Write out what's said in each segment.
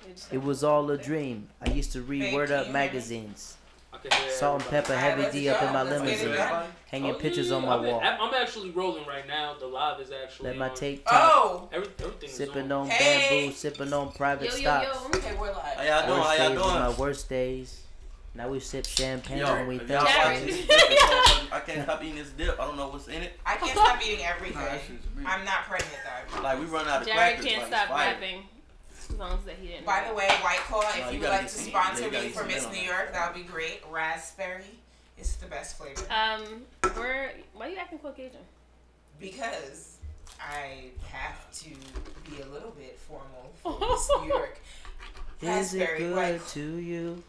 It was all a dream. I used to read Word Up magazines. Salt and pepper, heavy D up in my limousine. Hanging pictures on my wall. I'm actually rolling right now. The live is actually. Let my tape. Everything sipping on bamboo, sipping on private stocks. Okay, we're live. How y'all doing? Worst How y'all days was doing? my worst days. Now we sip champagne when we y'all thirsty. watching this dip, I can't stop eating this dip. I don't know what's in it. I can't stop eating everything. I'm not pregnant though. Like we run out of Jared crackers. can't like, stop fire. rapping. As long as that he didn't. By the way, White Claw, if No, you you would gotta like get to some- sponsor you gotta me get for some Miss in on New that. York, that would be great. Raspberry is the best flavor. Why are you acting Caucasian? Because I have to be a little bit formal for Miss New York. Is it Raspberry, White good to you?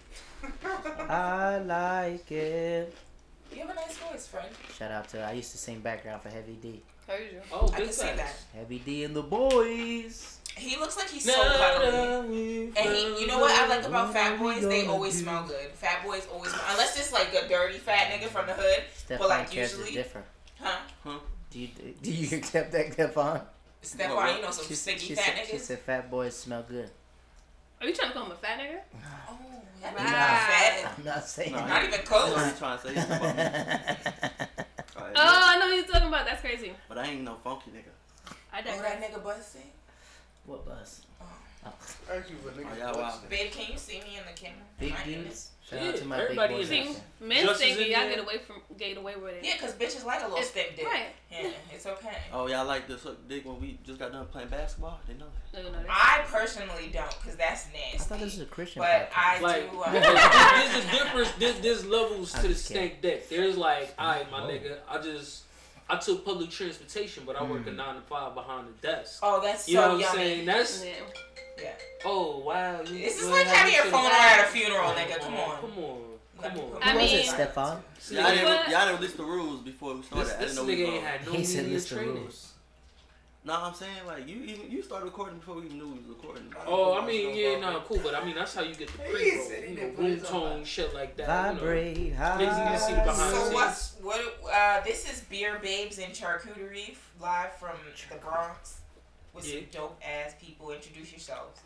I like it. You have a nice voice, friend. Shout out to I used to sing background for Heavy D. Oh, I can see that. Heavy D and the boys. He looks like he's so cuddly. And you know what I like about fat boys? They always smell good. Fat boys always smell, unless it's like a dirty fat nigga from the hood. Stefan But like character's usually, different. huh? Do you accept that, Stefan? Stefan, you know some sticky fat She niggas. said fat boys smell good. Are you trying to call him a fat nigga? Oh, Wow. not fat. I'm not saying No, Not even That's close. what he's trying to say. He's about me. Oh, I know what you're talking about. That's crazy. But I ain't no funky nigga. I Oh, digress. that nigga busting. What bus? Thank you for Oh, niggas. y'all wild. Babe, can you see me in the camera? Big Am I in it? dudes. Shout out to my everybody big is boys. in out See, there. men Justice thinking in y'all there. get away with it. Yeah, because bitches like a little It's- stick dick. right. Yeah, it's okay. Oh, y'all like this dick when we just got done playing basketball? They know that. No, I personally don't, because that's I thought this was nasty. a Christian But podcast. I Like, do. there's a difference. There's levels I'm to the just kidding. stank deck. There's like, alright, my nigga, I took public transportation, but I work a 9 to 5 behind the desk. Oh, that's You so know what I'm yummy. saying? That's Yeah. oh wow. This is like having your phone at a funeral, nigga. Come on. Come on. Let me Come on. put I Who was mean- it, Stefan? See, Y'all what? didn't release the rules before we started. This I didn't know nigga we ain't had no He said media list the training. rules. No, I'm saying like you started recording before we even knew we was recording. Oh, I mean, yeah, no, cool, but I mean that's how you get the He pre-roll, said he you know, didn't put room his own tone, shit like that. Vibrate You know. Niggas need to see the high. behind the So scenes. this is Beer Babes and Charcuterie live from the Bronx with some dope ass people. Introduce yourselves.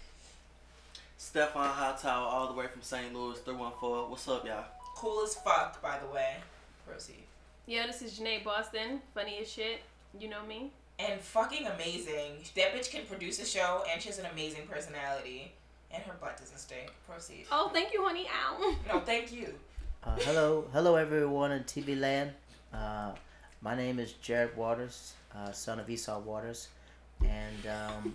Stefan Hightower all the way from St. Louis 314. What's up, y'all? Cool as fuck, by the way. Proceed. Yeah, this is Janae Boston. Funny as shit. You know me. And fucking amazing. That bitch can produce a show and she has an amazing personality. And her butt doesn't stink. Proceed. Oh, thank you, honey. Ow. No, thank you. Hello everyone in TV land. My name is Jared Waters, son of Esau Waters, and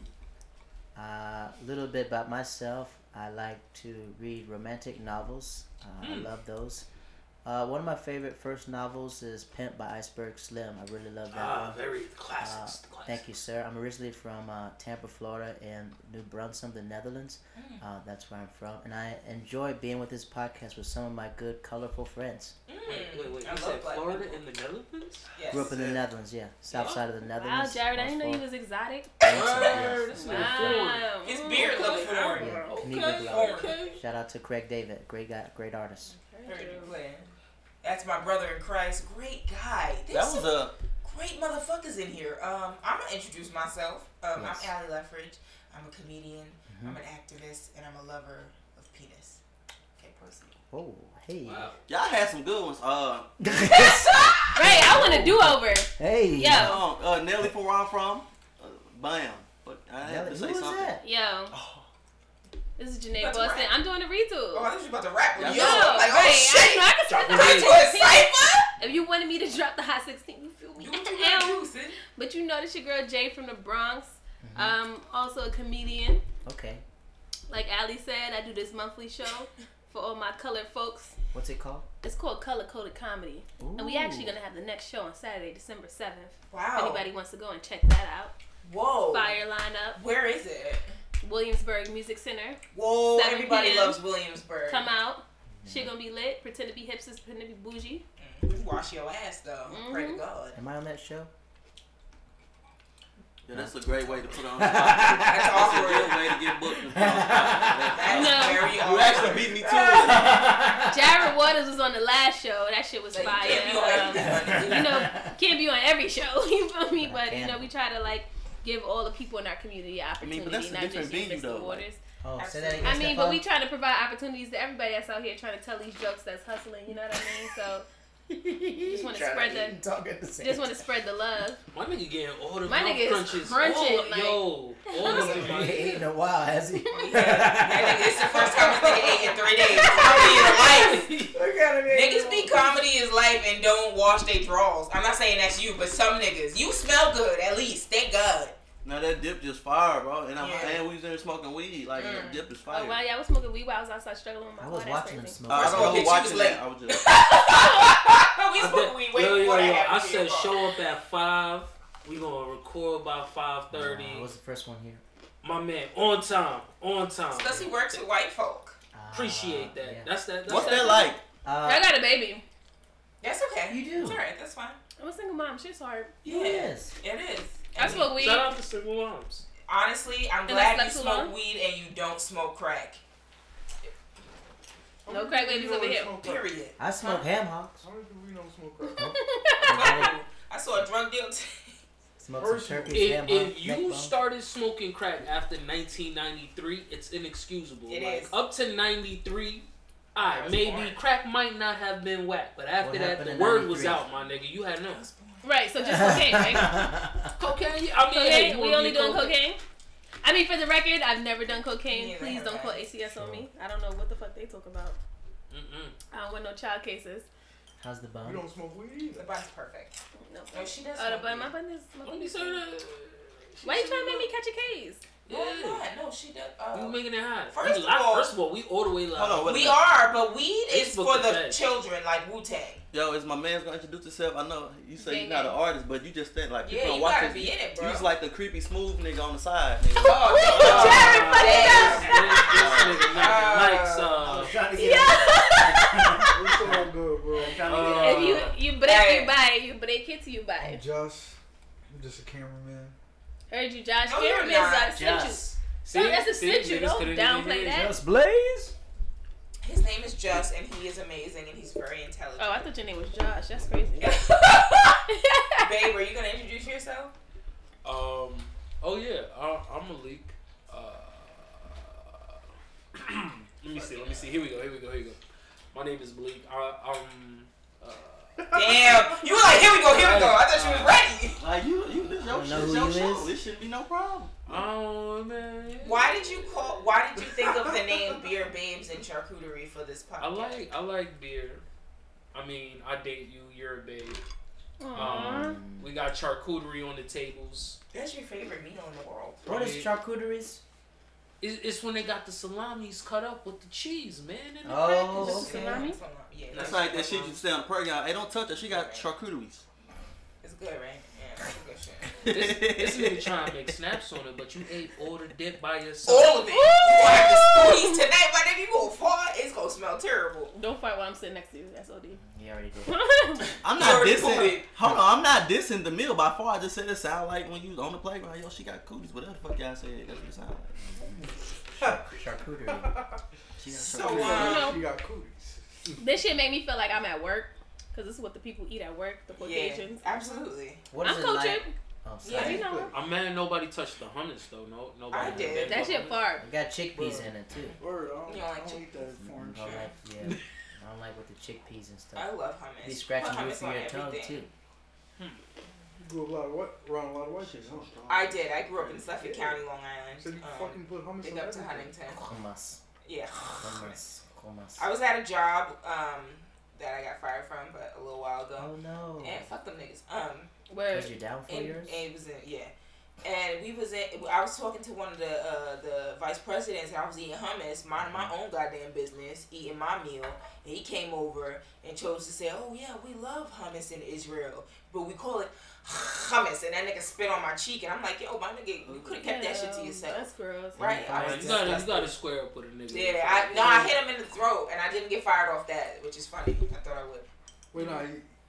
a little bit about myself. I like to read romantic novels. I love those. One of my favorite first novels is Pimp by Iceberg Slim. I really love that one. Very classics. Thank you, sir. I'm originally from Tampa, Florida, and New Brunswick, the Netherlands. That's where I'm from, and I enjoy being with this podcast with some of my good, colorful friends. Wait. I You love said black Florida people. in the Netherlands? Yes. Grew up in the Netherlands, yeah, south side of the Wow, Netherlands. Jared, I didn't know you North was exotic. Word, this nigga Wow. His beard looks foreign. Yeah, Okay, Negro okay. Shout out to Craig David, great guy, great artist. Heard you playing. That's my brother in Christ. Great guy. That There's was some a great motherfuckers in here. I'm gonna introduce myself. Yes. I'm Allie Leffridge. I'm a comedian. I'm an activist, and I'm a lover of penis. Okay, proceed. Oh, hey, Wow. y'all had some good ones. Right, I want a do-over. hey, Yeah. Nelly from where I'm from. Bam. But I had Nelly, to who say was something. that? Yo, Oh, this is You Janae about to Boston. rap? I'm doing a Oh, I redo. thought you was about to rap with Yeah. yo. Yo, Like, right. oh shit. I can spit the Right to a hot 16. cipher? If you wanted me to drop the hot 16, you feel me? Do what you gotta do, sis. But you know, this your girl Jay from the Bronx. Also a comedian. Okay, Like Ali said, I do this monthly show for all my colored folks. what's it called? It's called Color Coded Comedy. And we actually gonna have the next show on Saturday, December 7th. If Wow. anybody wants to go and check that out. Whoa. Fire lineup. Where is it? Williamsburg Music Center. Whoa. 7 Everybody p.m. loves Williamsburg. Come out. Shit gonna be lit. Pretend to be hipsters, pretend to be bougie. Wash your ass though. Pray to God. Am I on that show? yeah, that's a great way to put on the spot. That's That's a awkward. good way to get booked. And put on the spot. That's No. very You awkward. actually beat me to it. Jared Waters was on the last show. That shit was Like, you fire. can't be on everything. You know, can't be on every show. You feel me? But you Can't. know, we try to like give all the people in our community I opportunity, mean, but that's a not different just you, venue, Mr. though, Waters. Oh, say that again. I mean, but Stephon. we trying to provide opportunities to everybody that's out here trying to tell these jokes that's hustling. You know what I mean? So just want to spread just want to spread the love. My nigga getting all the My mouth nigga is crunches. crunching, All, like- yo, all of them. He my ain't nigga. ate in a while, has he? That nigga, it's the first time this nigga ate in 3 days. Comedy is life. Niggas be comedy is life and don't wash their drawers. I'm not saying that's you, but some niggas. You smell good, at least. Thank God. Now that dip just fire, bro. And Yeah. and we was in there smoking weed. Like that dip is fire. Oh, wow, y'all was smoking weed while I was outside struggling with my I was that's watching him crazy. smoke. I First of all, was bitch, you watching was late. that. I was just. We smoking weed way Yo, before that I happened. said show up at 5. We gonna record by 5:30. I was the first one here. My man, on time. Because he works with white folk. Appreciate that. Yeah. That's that. That's What's that like? I got a baby. That's okay. You do. It's alright, that's fine. I'm a single mom. Shit's hard. Yes. It is. I smoke weed. Shout out to single moms. Honestly, I'm And glad you that's too smoke long? weed and you don't smoke crack. No crack babies over here. Period. I smoke ham hocks. How do we don't smoke crack? I saw a drug deal. Smoke some turkeys, ham If hocks, you neck bone. started smoking crack after 1993, it's inexcusable. It Like, is. up to 93, I was maybe born. crack might not have been whack, but after What that, happened the in word was 93? out, my nigga. You had no Right, so just cocaine, right? cocaine. Yeah, I mean, hey, Cocaine? you We wanna only be doing cocaine? I mean, for the record, I've never done Me cocaine. neither Please have don't I. call ACS on me. I don't know what the fuck they talk about. Mm-mm. I don't want no child cases. How's the We bum? don't smoke weed The either. bun's perfect. No. No, she does. Oh, the smoke bun, weed. my bun is. My Let bun me is say that. Why you trying to make me catch a case? No, I'm not. No, she does. You making it hot. First We of live- all- first of all, we all the way live. Hold on, wait a We minute. are, but weed is Facebook for the effect. children, like Wu-Tang. Yo, is my man's gonna introduce himself? I know you say Gang, you're not an gang. artist, but you just think like people Yeah, don't you watch gotta this. be in it, bro. You just like the creepy smooth nigga on the side. Nigga. Oh, Jared, funny This enough. nigga knocking mics. trying to Yeah. We so good, bro. If you break, Hey. you buy. You break it, you buy. I'm just a cameraman. Heard you, Josh. No, you're Cameraman's not. like snitch you. Just. See, No, that's a See? snitch you. Niggas Don't couldn't downplay even hear that. Blaze. His name is Just, and he is amazing, and he's very intelligent. Oh, I thought your name was Josh. That's crazy. Babe, are you gonna introduce yourself? Oh yeah, I'm Malik. Let me see. Here we go. My name is Malik. Damn, you were like, here we go. I thought you was ready. Like you, this your Don't know shit, who your you show. is? This shouldn't be no problem. Oh man. Why did you think of the name Beer Babes and Charcuterie for this podcast? I like beer. I mean, I date you. You're a babe. Aww. We got charcuterie on the tables. That's your favorite meal in the world. What is charcuteries? It's when they got the salamis cut up with the cheese, man. And the Oh, crackers. okay. Salami? Yeah, That's like that shit you say on the program. Hey, don't touch her. She got charcuteries. It's good, right? Yeah, that's good shit. This nigga trying to make snaps on it, but you ate all the dip by yourself. All of it. You gonna have to squeeze tonight, but if you go far, it's gonna smell terrible. Don't fight while I'm sitting next to you. That's OD. He already did. I'm You not already dissing. pooted. Hold on, I'm not dissing the meal by far. I just said it sound like when you was on the playground. Yo, she got cooties. Whatever the fuck y'all said, that's what it sound like. Charcuterie. She got So, charcuterie. She got cooties. This shit made me feel like I'm at work. Because this is what the people eat at work, the Yeah, Caucasians. absolutely. What I'm is it coaching. like? Oh, sorry. Yeah, You know. I'm mad nobody touched the hummus though. Nobody. I did. That shit far. It got chickpeas in it too. Word, I don't, You don't like I don't eat that foreign I don't shit. like, yeah. I don't like with the chickpeas and I stuff. love hummus. Be scratching Put you hummus for on your tongue everything. too. You grew up around a lot of white chicks, huh? I did. I grew up in Suffolk County, Long Island. So you fucking put hummus Big on up to everything. Huntington. Hummus. Yeah. Hummus. Hummus. I was at a job that I got fired from, but a little while ago. Oh no. And fuck them niggas. Where? Was you down for And yours? it was in, yeah. And we was in. I was talking to one of the vice presidents, and I was eating hummus, minding my own goddamn business, eating my meal. And he came over and chose to say, "Oh yeah, we love hummus in Israel, but we call it hummus." And that nigga spit on my cheek, and I'm like, "Yo, my nigga, you could have kept that shit to yourself." That's gross. Right? I was You disgusted. gotta square up with a nigga. Yeah, I hit him in the throat, and I didn't get fired off that, which is funny. I thought I would. Wait, no,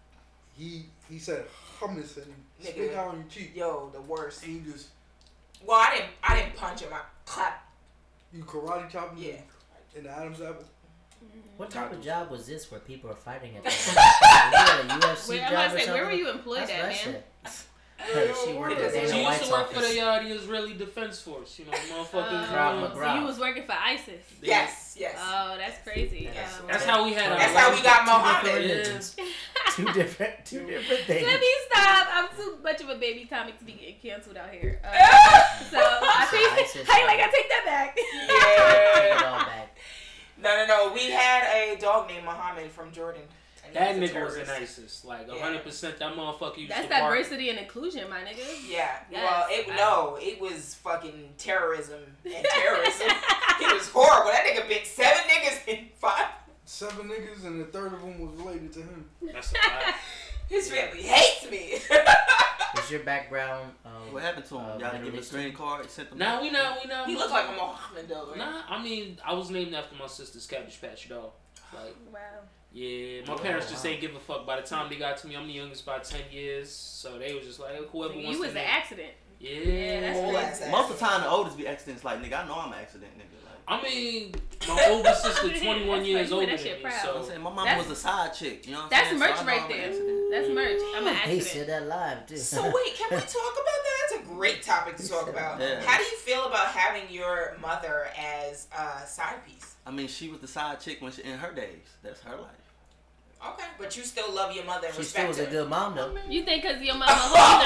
he said hummus and spit Nigga. down on your cheek. Yo, the worst. And you just, Well, I didn't punch him. I clapped. you karate chop him Yeah. in the Adam's apple. What type of job was this where people are fighting at the Was it a UFC Wait, I'm job about or to say, where were something? you employed That's at, what I man? said. She worked at She Dana She used White's to work for office. the Israeli Defense Force. You know, motherfuckers. Krav you know, Maga. So you was working for ISIS. Yes. Oh, that's crazy. Yes. That's how we had our. That's how we got Two different Mohammed. religions. Two different things. Let me stop. I'm too much of a baby comic to be getting canceled out here. So ISIS. I like I take that back. Take it all Yeah. back. No. We had a dog named Mohammed from Jordan. And That he a nigga was an terrorist. ISIS. Like Yeah. 100%. That motherfucker used That's to bark. diversity and inclusion, my nigga. Yeah. Yes. Well, it was fucking terrorism and terrorism. It was horrible. That nigga bit 7 niggas in 5. 7 niggas and the third of them was related to him. That's a fact. His family hates me. Is your background? What happened to him? Y'all didn't give him a green card? Sent them Nah, we not. He looked like a Mohammed though. Right? Nah, I mean, I was named after my sister's Cabbage Patch dog. Like, Wow. yeah, my parents just ain't give a fuck. By the time they got to me, I'm the youngest by 10 years, so they was just like, whoever wants You to was an name- accident. Yeah, that's Whole crazy. ass ass. Most of the time, the oldest be accidents. Like, nigga, I know I'm an accident, nigga. Like, I mean, my older sister, 21 That's years funny. older That than shit me, proud. I'm so saying my mama That's- was a side chick. You know what I'm That's saying? merch So I know right I'm an there. accident. That's merch. I'm an He accident. said that live too. So wait, can we talk about that? That's a great topic to talk about. Yeah. How do you feel about having your mother as a side piece? I mean, she was the side chick when she in her days. That's her life. Okay, but you still love your mother and She still respect was her. a good mom though. You think because your mama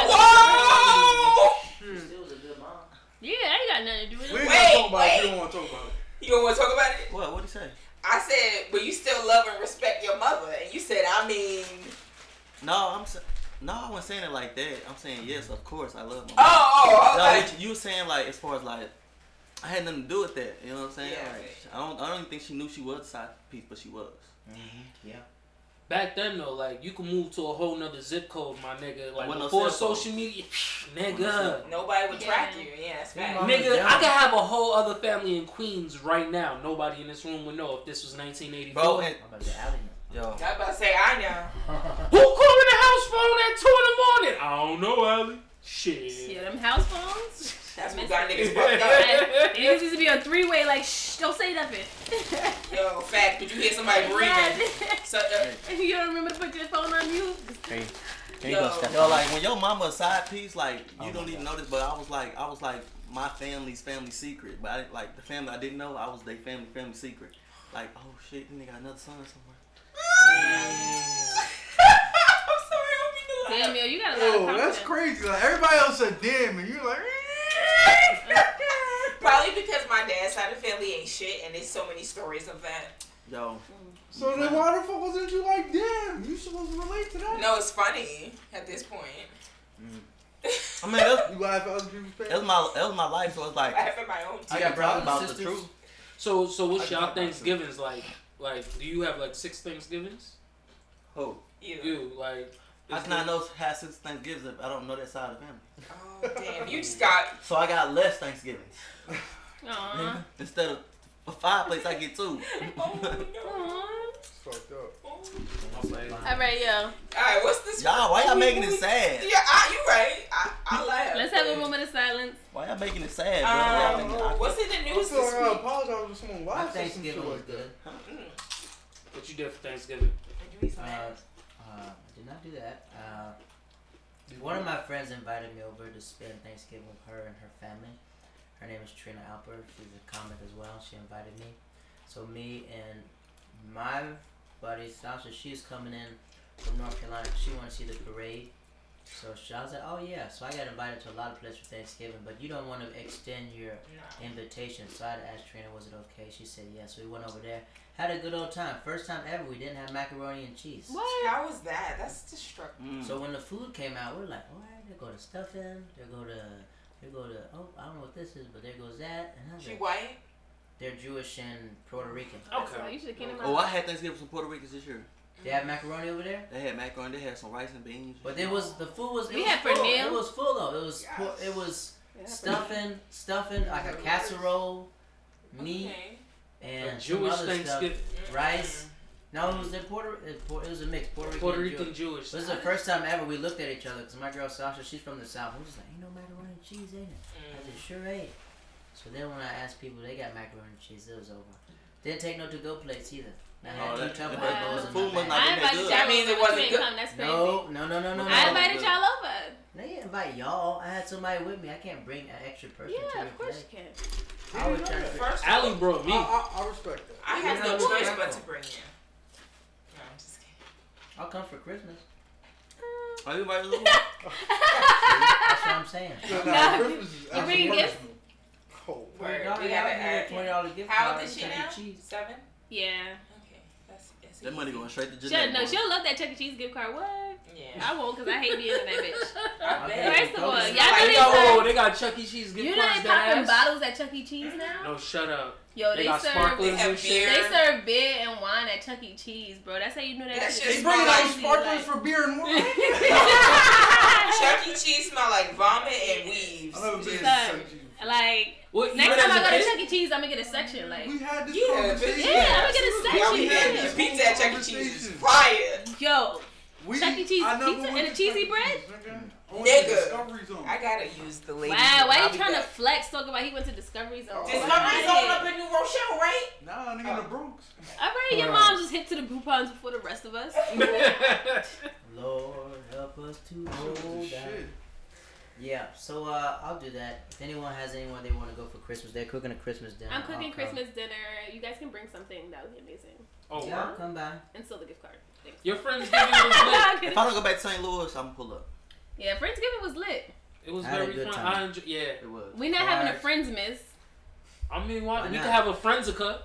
Whoa! She still was a good mom. Yeah, that ain't got nothing to do with We it. ain't Wait, gonna talk about it. wait. You don't want to talk about it. You don't want to talk about it? What'd he say? I said, but you still love and respect your mother. And you said, I mean... No, no, I wasn't saying it like that. I'm saying yes, of course, I love my mom. Oh, No, okay. what you were saying like as far as like I had nothing to do with that. You know what I'm saying? Yeah, Like, okay. I don't even think she knew she was a side piece, but she was. Yeah. back then though, like you could move to a whole nother zip code, my nigga. Like With no before cell phone. social media, no nigga. cell Nobody would track Yeah. you. Yeah, that's Your fact. mom- Nigga, young. I could have a whole other family in Queens right now. Nobody in this room would know if this was 1984. Bro, and I'm about to alley yo, I was about to say, I know. Who calling the house phone at 2 in the morning? I don't know, Allie. Shit. Yeah, them house phones. That's what got niggas fucked up. It used to be a 3-way, like, shh, don't say nothing. Yo, fact, did you hear somebody breathing? So, You don't remember to put your phone on mute? Here you Yo. go, Steph. yo, like when your mama a side piece, like you don't even know this, but I was like my family's family secret. But I didn't, like the family I didn't know, I was their family secret. Like, oh shit, then they got another son somewhere. I'm sorry, I hope you know. Damn, yo, you got a lot of Oh, that's confidence. crazy. Like everybody else said damn and you're like Probably because my dad's side of the family ain't shit, and there's so many stories of that. Yo, so then why the fuck wasn't you like damn? You supposed to relate to that? No, it's funny at this point. I mean that You laugh at other people's pain? was my life, so it's like I have in my own I team. got proud about sisters? the truth. So what's I y'all talk about Thanksgivings like? Like, do you have like 6 Thanksgivings? Oh, You like? how can I know have 6 Thanksgivings if I don't know that side of the family? Oh, damn. You just got... So I got less Thanksgivings. Aww. Instead of a 5 plates, I get 2. Oh, no. Aww. It's fucked up. All right, yo. Alright, what's this? Y'all, why y'all making it sad? Yeah, you right. I laugh. Let's have a moment of silence. Why y'all making it sad, bro? Y'all making it- What's in the I news feel this like I week? apologize for someone My live said some shit Thanksgiving was like good. that. What you did for Thanksgiving? I did not do that. One of my friends invited me over to spend Thanksgiving with her and her family. Her name is Trina Alper. She's a comic as well. She invited me. So me and my buddy Sasha, she's coming in from North Carolina. She wanted to see the parade. So I was like, oh yeah. So I got invited to a lot of places for Thanksgiving, but you don't want to extend your invitation. So I asked Trina, was it okay? She said yes. So we went over there. Had a good old time. First time ever we didn't have macaroni and cheese. What? How was that? That's destructive. So when the food came out, we were like, all right, there go to stuffing, there go to, oh, I don't know what this is, but there goes that. And I was She like, white? they're Jewish and Puerto Rican. Okay. You should have came to my Oh, I had Thanksgiving from Puerto Ricans this year. They have macaroni over there? They had macaroni. They had some rice and beans. But the food was, We it was had full. pernil. It was full though. It was stuffing, like a casserole, meat, Okay. and A some Jewish other Thanksgiving. stuff. Rice. No, it was in it was a mix. Puerto Rican Jewish. Jewish. This is the first time ever we looked at each other because my girl Sasha, she's from the South. We was like, ain't no macaroni and cheese, ain't it? I said, sure ain't. So then when I asked people, they got macaroni and cheese. It was over. Didn't take no to-go plates either. I had Oh, two that- Tupperware wow. bowls in Food my must bag. not I be that invited good. y'all That means over, it but wasn't you ain't good. come. That's crazy. No. I invited y'all over. They invite y'all. I had somebody with me. I can't bring an extra person. Yeah, to of course you can. I was trying to. First, Allie brought me. I respect that. I had no Yeah. choice but to bring you. No, I'm just kidding. I'll come for Christmas. Everybody look. That's what I'm saying. Nah, Christmas is you bringing absolutely gifts? personal. Oh, Word. $20, We gotta add. $20 gift How card. old is she Chuck E. now? Cheese. 7? Yeah. Okay. That's That money going straight to She'll, Jeanette. no, boy. she'll love that Chuck E. Cheese gift card. What? Yeah. I won't, because I hate being in that bitch. I Okay. bet. First of all, y'all Like, know they Yo, serve, they got Chuck E. Cheese gift you know cards. they popping that ass? bottles at Chuck E. Cheese now? No, shut up. Yo, They they got serve sparklers They have and shit. beer. They serve beer and wine at Chuck E. Cheese, bro. That's how you know that, That shit shit is they bringing out spicy, sparklers like- for beer and wine. Chuck E. Cheese smell like vomit and weaves. I never been to Just- Chuck E. Cheese. Like, What, next even time as I a go to kid? Chuck E. Cheese, I'm gonna get a section. Like, We had this Yeah, conversation. yeah, I'm gonna get a section. Yeah, we had Yeah. this pizza at Chuck E. Cheese. Is fire. Yo, We, Chuck E. Cheese I never pizza went and a to cheesy Chuck E. bread? Cheese, nigga. I went to Nigga. Discovery Zone. I gotta use the lady. wow, why I'll you be trying to back. flex? Talking about he went to Discovery Zone. Discovery Zone up in New Rochelle, right? Nah, nigga, in the Bronx. All right, your mom's was hip to the Groupons before the rest of us. Lord help us to hold down. Shit. Yeah, so I'll do that. If anyone has anyone they want to go for Christmas, they're cooking a Christmas dinner. I'm I'll cooking come. Christmas dinner. You guys can bring something. That would be amazing. Oh, Yeah, I'll word? come by. And still the gift card. Thanks. Your friend's giving was lit. If I don't go back to St. Louis, I'm gonna pull up. Yeah, Friendsgiving was lit. It was I had a very good fun. time. I enjoy, yeah. It was. We not having a Alright. friends miss. I mean, why? Why We not? could have a Friendsica.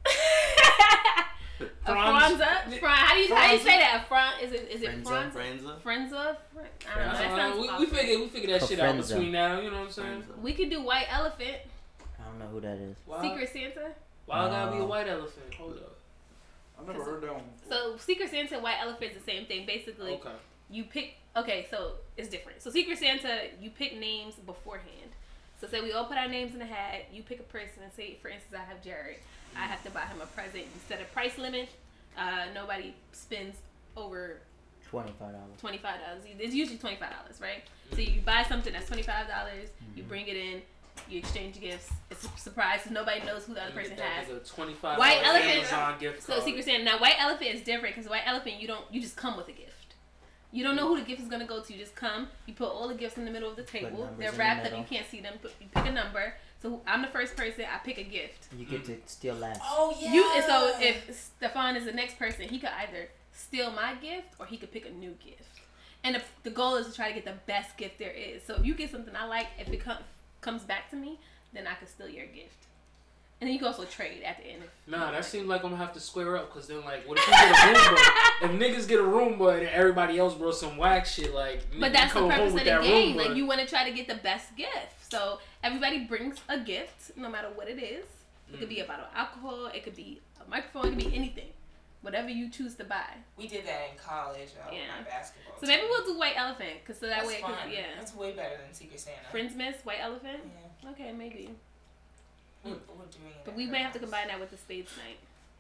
A Franza? How do you say that? A Fran? Is it Friendza. Franza? Friendsa. Friendza? I don't know. That sounds we awkward. figured that A shit out Friendza. between now. You know what I'm saying? Friendsa. We could do White Elephant. I don't know who that is. Why? Secret Santa. Why gotta be a white elephant? Hold up. I never heard that one before. So Secret Santa and White Elephant is the same thing. Basically, Okay. you pick. Okay, so it's different. So Secret Santa, you pick names beforehand. So say we all put our names in a hat. You pick a person and say, for instance, I have Jared. I have to buy him a present. You set a price limit. Nobody spends over $25. $25. It's usually $25, right? So you buy something that's $25. You bring it in. You exchange gifts. It's a surprise. So nobody knows who the other person has. It's a $25 White elephant. Amazon gift So card. Secret Santa. Now White Elephant is different because White Elephant you just come with a gift. You don't know who the gift is gonna go to. You just come. You put all the gifts in the middle of the table. numbers They're in the wrapped up. middle. You can't see them. You pick a number. So I'm the first person. I pick a gift. You get to steal last. Oh yeah. And so if Stefan is the next person, he could either steal my gift or he could pick a new gift. And the goal is to try to get the best gift there is. So if you get something I like, if it comes back to me, then I can steal your gift. And then you can also trade at the end. Nah, that seems like I'm gonna have to square up, cause then like, what if you get a Roomba? If niggas get a Roomba and everybody else brought some whack shit, like, But nigga, that's you the come home purpose of with the that game. Roomba. Like, you want to try to get the best gift. So everybody brings a gift, no matter what it is. It could be a bottle of alcohol. It could be a microphone. It could be anything. Whatever you choose to buy. We did that in college. With Yeah. my basketball. So maybe we'll do White Elephant, cause so that That's way, fun. yeah. That's way better than Secret Santa. Friends miss White Elephant. Yeah. Okay, maybe. We're doing it. But at we her may have to house. combine that with the Spades night.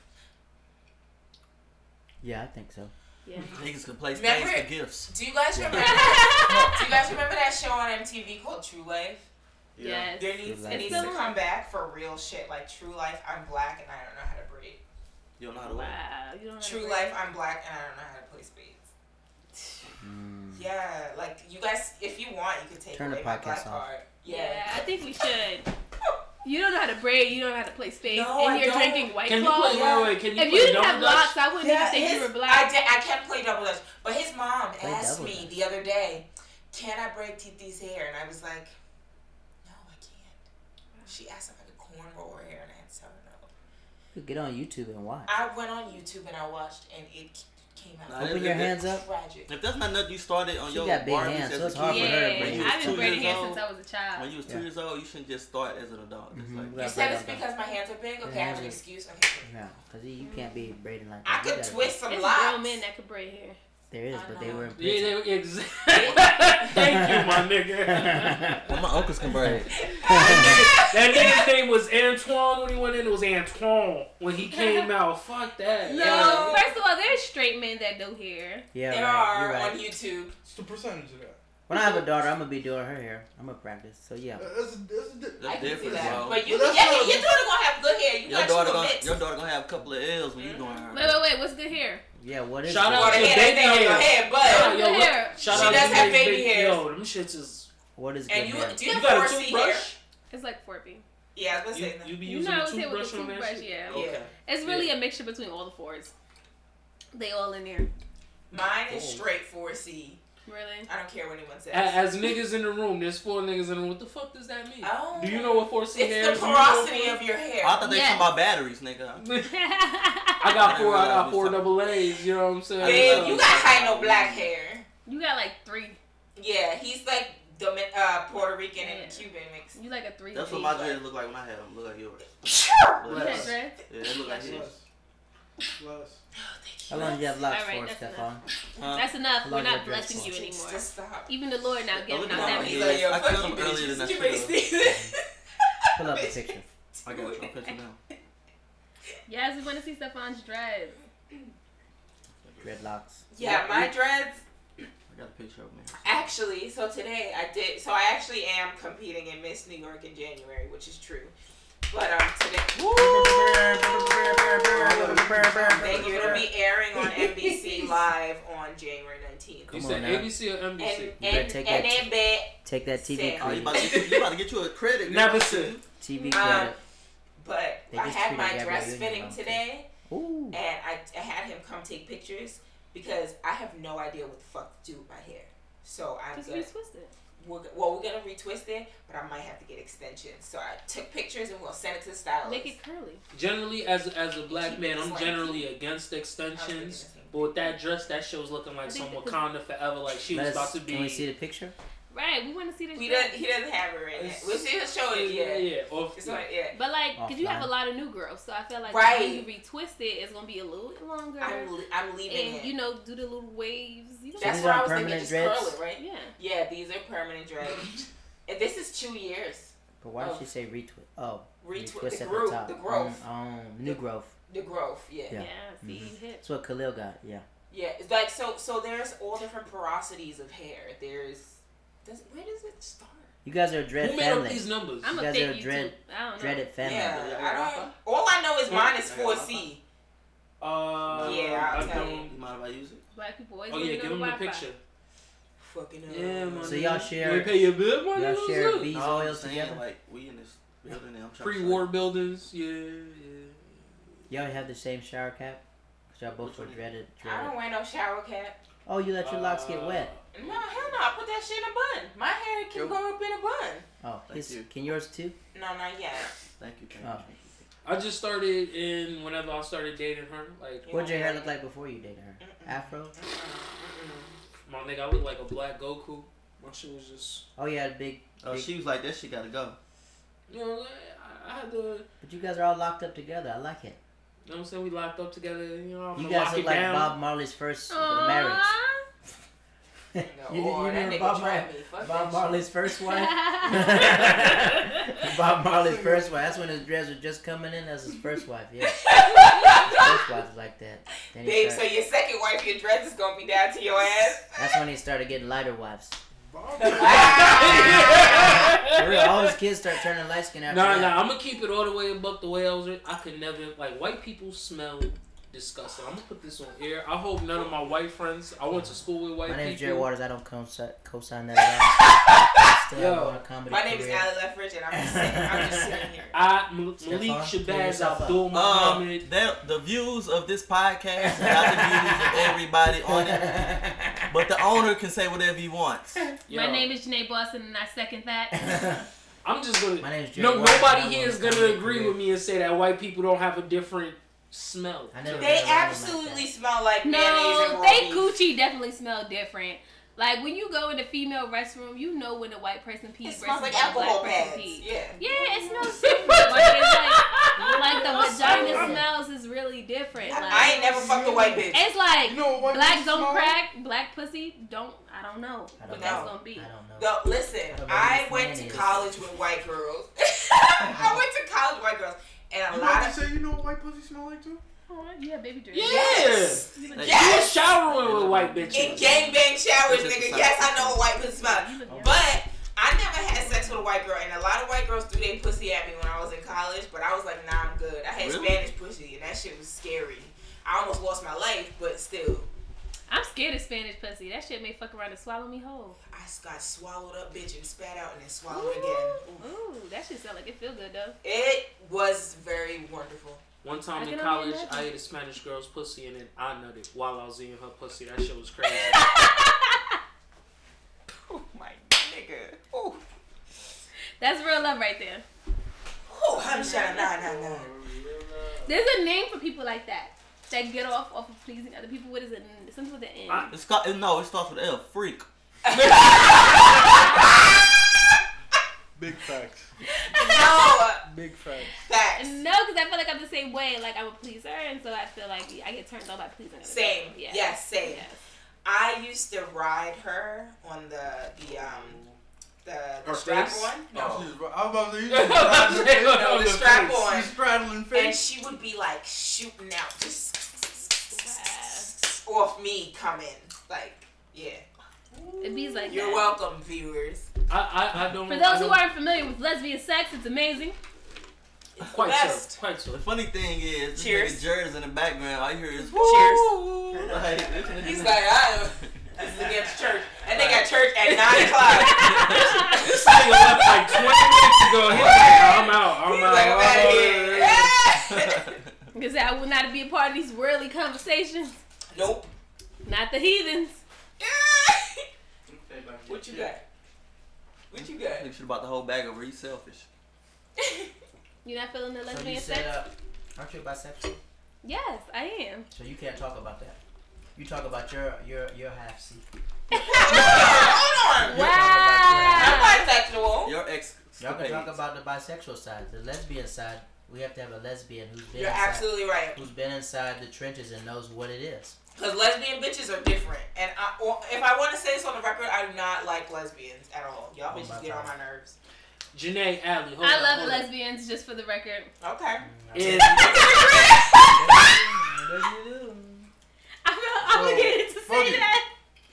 Yeah, I think so. Yeah. Niggas can play Remember spades it? for gifts. Do you guys remember? Do you guys remember that show on MTV called True Life? Yes. There needs True it Life. needs to come back for real shit like True Life. I'm black and I don't know how to braid. You don't know how to win. Wow. You don't know True how to Life. I'm black and I don't know how to play spades. Yeah, like you guys, if you want, you could take Turn the away my podcast black off. card. Yeah, I think we should. You don't know how to braid. You don't know how to play spades, No, and I you're don't. drinking White Can you Claw. play? Wait, can you If play you didn't double have dutch? locks, I wouldn't even think you were black. I can't play double dutch. But his mom Play asked double me dutch. the other day, "Can I braid Titi's hair?" And I was like, "No, I can't." She asked if I could cornrow her hair, and I had to tell her no. You could get on YouTube and watch. I went on YouTube and I watched, and it came out. Nah, Open your hands up. Tragic. If that's not nothing you started on She your got big Barbies hands, as so a it's hard kid, for her to Yeah, braid. when you was I've 2 been braiding years hair old, since I was a child. when you was 2 Yeah. years old, you shouldn't just start as an adult. It's Mhm. like, We You got said braid it's on them. because my hands are big? Okay, I have an excuse. Okay. Yeah, because you can't be braiding like I that. You could gotta- twist some There's locks. grown men that could braid hair. There is, I but they know. were in prison. Yeah, exactly. Thank you, my nigga. well, my uncles can braid. That nigga's name was Antoine when he went in. It was Antoine when he came out. Fuck that. No, Yeah. first of all, there's straight men that do hair. Yeah, There right. are You're right. on YouTube. What's the percentage of that? When I have a daughter, I'm gonna be doing her hair. I'm gonna practice. So yeah. That's I That's can see different, that. bro. But you, Well, that's yeah, not- your daughter gonna have good hair. You Your got daughter you a gonna mix. your daughter gonna have a couple of L's when you doing her. Wait. wait, what's good hair? Yeah, what is Shout it? out Well, to the hair, baby that's on your hair. head, but Yo, Good look, hair. shout She out does to have Jay's baby hairs. Yo, them shits is. What is good and hair? do you You have got a 4C hair? toothbrush? It's like 4B. Yeah, I was gonna say that. You be You using know, I a was here with toothbrush the on that toothbrush, shit? yeah. Okay. It's really a mixture between all the 4s. They all in there. Mine is Oh. straight 4C. Really? I don't care what anyone says. As niggas in the room, there's 4 niggas in the room. What the fuck does that mean? Oh. Do you know what 4C hair It's is? the Do you know porosity what- of your hair. I thought they were Yes. talking about batteries, nigga. I got 4 double A's. You know what I'm saying? Babe, you got high no black hair. You got like 3. Yeah, he's like Puerto Rican and Yeah. Cuban mix. You like a 3. That's what my dreads look like when I had them. Look like yours. You Look had like- dreads? Yeah, they look like his. Plus. How long do you have locks All right, for, that's Stefan? Huh? That's enough. How We're long not your dreads blessing for? you anymore. Just stop. Even the Lord now getting look not at that my He's many. like, yo, I fuck killed you, him earlier bitch. than I You made should've. Steve. Pull up a picture. I got you. I'll put you now. Yes, we want to see Stefan's dreads. Dreadlocks. Yeah, my dreads. I got a picture of me. Actually, so today I did. So I actually am competing in Miss New York in January, which is true. But today. Thank you. It'll be airing on NBC Live on January 19th. You Come said on now. ABC or NBC? And better take that then bet. Take that TV Sam. Oh, you credit. about to get you a credit. girl. Never said. TV credit. But They I just had treated my Gabrielle dress Union fitting wrong, too. today, Ooh. and I had him come take pictures because I have no idea what the fuck to do with my hair. So I'm Just gonna, retwist it. we're gonna retwist it, but I might have to get extensions. So I took pictures and we'll send it to the stylist. Make it curly. Generally, as a black Keep man, it I'm like- generally against extensions. But with that dress, that shit was looking like I some think that- Wakanda forever. Like she was about to be. Can we see the picture? Right, we want to see this. He dress. doesn't have it right now. It's- We'll see. He'll show it. Yeah, Yeah. yeah. Or, It's like, yeah. But like, cause you have a Offline. lot of new girls, so I feel like Right. when you retwist it, it's gonna be a little bit longer. I'm leaving and it. you know, do the little waves. You know, That's these what I are was thinking. permanent Just dreads? curl it, right? yeah. Yeah, these are permanent dreads. And this is 2 years. But why did Oh. she say retwist? Oh, Retwist retwist the at growth. the top. The growth. New growth. The growth. Yeah. Yeah, Yeah. see, you hit. That's what Khalil got. Yeah. Yeah, it's like so there's all different porosities of hair. Where does it start? You guys are a dread who made up family. these numbers? I'm You a guys fake are YouTube. dread- I don't know. Dreaded family. Yeah, I don't. All I know is mine is 4C. Yeah, I'll I tell don't. you. You mind if I use it? Black people always Oh wanna yeah, know give him the Wi-Fi. picture. Fucking Yeah, man. So y'all You share. ain't pay your bill, man. Y'all What's share up? bees No, I'm oils just saying, together. like, we in this building now. I'm trying to Pre-war buildings, yeah. Y'all have the same shower cap. Cause y'all both Which were one? dreaded. I don't wear no shower cap. Oh, you let your locks get wet. No, hell no. I put that shit in a bun. My hair can Yo. go up in a bun. Oh, Thank you. can yours too? No, not yet. Thank you. Thank Oh. you. I just started in whenever I started dating her. Like, Yeah. What'd your hair look like before you dated her? Afro? my nigga, I look like a black Goku. My shit was just, Oh, you had big. Oh, big she was like, that shit gotta go. you know, I had to. But you guys are all locked up together. I like it. You know what I'm saying? We locked up together. You know, I'm You gonna guys lock look it like down. Bob Marley's first Aww. marriage. No, You that remember nigga Bob tried me. Fuck Bob that Marley's first wife? Bob Marley's first wife. That's when his dreads were just coming in. That's his first wife, yeah. First wife was like that. Then he Babe, so started- your second wife, your dreads is gonna be down to your ass. that's when he started getting lighter wives. Bob, For real, all his kids start turning light skin after Nah, that. I'm gonna keep it all the way above the way I was. I could never like white people smell disgusting. I'm gonna put this on air. I hope none of my white friends. I went to school with white My name is people. Jerry Waters. I don't co-sign that at all. Still Yo, on a comedy My name is career. Ali Leffridge, and I'm just sitting here. Malik Stefan, clear Shabazz yourself up. Abdul Muhammad. The views of this podcast are not the views of everybody on it. But the owner can say whatever he wants. Yo, My name is Janae Boston, and I second that. I'm just gonna. My name is Jerry No, Waters. nobody I'm here on is a gonna comedy agree career. with me and say that white people don't have a different smell. I never They been around like absolutely that. smell like mayonnaise No, and they raw beef. coochie definitely smell different. Like when you go in the female restroom, you know when a white person pees. It smells versus like when a black alcohol person pads. pees. Yeah. Yeah, it smells different. Like it's like the vagina smells is really different. Like I ain't never fucked a white bitch. it's like you know what white black people don't smell? crack, black pussy don't. I don't know I don't what know. that's gonna be. I don't know. No, listen, I don't know I what went to mayonnaise college is. with white girls. I went to college with white girls, and a You lot about of to say you know what white pussy smell like too? Oh, you have baby dress. Yeah. yes, You look- Hey, You was yes, showering with white in bitches. gangbang showers, This is nigga. the Yes, side. I know what white pussy smell. you look young. But I never had sex with a white girl, and a lot of white girls threw their pussy at me when I was in college. But I was like, nah, I'm good. I had Really? Spanish pussy, and that shit was scary. I almost lost my life, but still. I'm scared of Spanish pussy. That shit may fuck around and swallow me whole. I got swallowed up, bitch, and spat out and then swallowed again. Ooh, that shit sound like it feel good though. It was very wonderful. One time I in can college, only imagine. I ate a Spanish girl's pussy and then I nutted while I was eating her pussy. That shit was crazy. Oh my nigga. Oh. That's real love right there. Oh, I'm shut up. Nah. There's a name for people like that. That get off of pleasing other people. What is it? Something with the N. It starts with L. Freak. Big facts. No. Big facts. Facts. No, because I feel like I'm the same way. Like I'm a pleaser, and so I feel like I get turned on by pleasing other Same. people. Yeah. Yes, same. Yes. I used to ride her on the strap face? on. No. I was about to say, No, the strap on. She's straddling And face. she would be like shooting out just Wow. off me coming. Like, yeah. It be like You're that. welcome, viewers. I don't. For those who aren't familiar with lesbian sex, it's amazing. quite best. so, quite so. The funny thing is, this Cheers. nigga Jared's in the background. All you hear is Cheers. woo. Like, this nigga- He's like, this is against church. And they got church at 9 o'clock. This nigga left like 20 minutes ago. He's like, I'm out. I'm He's out. like, I'm out of here. Because I will not be a part of these worldly conversations. Nope. Not the heathens. What you got? What you got? Nigga should about the whole bag over. He's selfish. You not feeling the So you lesbian said, sex? aren't you bisexual? Yes, I am. So you can't talk about that. You talk about your half seat. Hold on. Wow. I'm bisexual. Your ex. Y'all can talk about the bisexual side. The lesbian side, we have to have a lesbian who's been You're inside, absolutely right. who's been inside the trenches and knows what it is. Because lesbian bitches are different. And if I want to say this on the record, I do not like lesbians at all. Y'all Oh bitches my get on God. my nerves. Janae Alley. Hold I on, love hold on. lesbians, just for the record. Okay. And I'm So, obligated to fuck say it. that.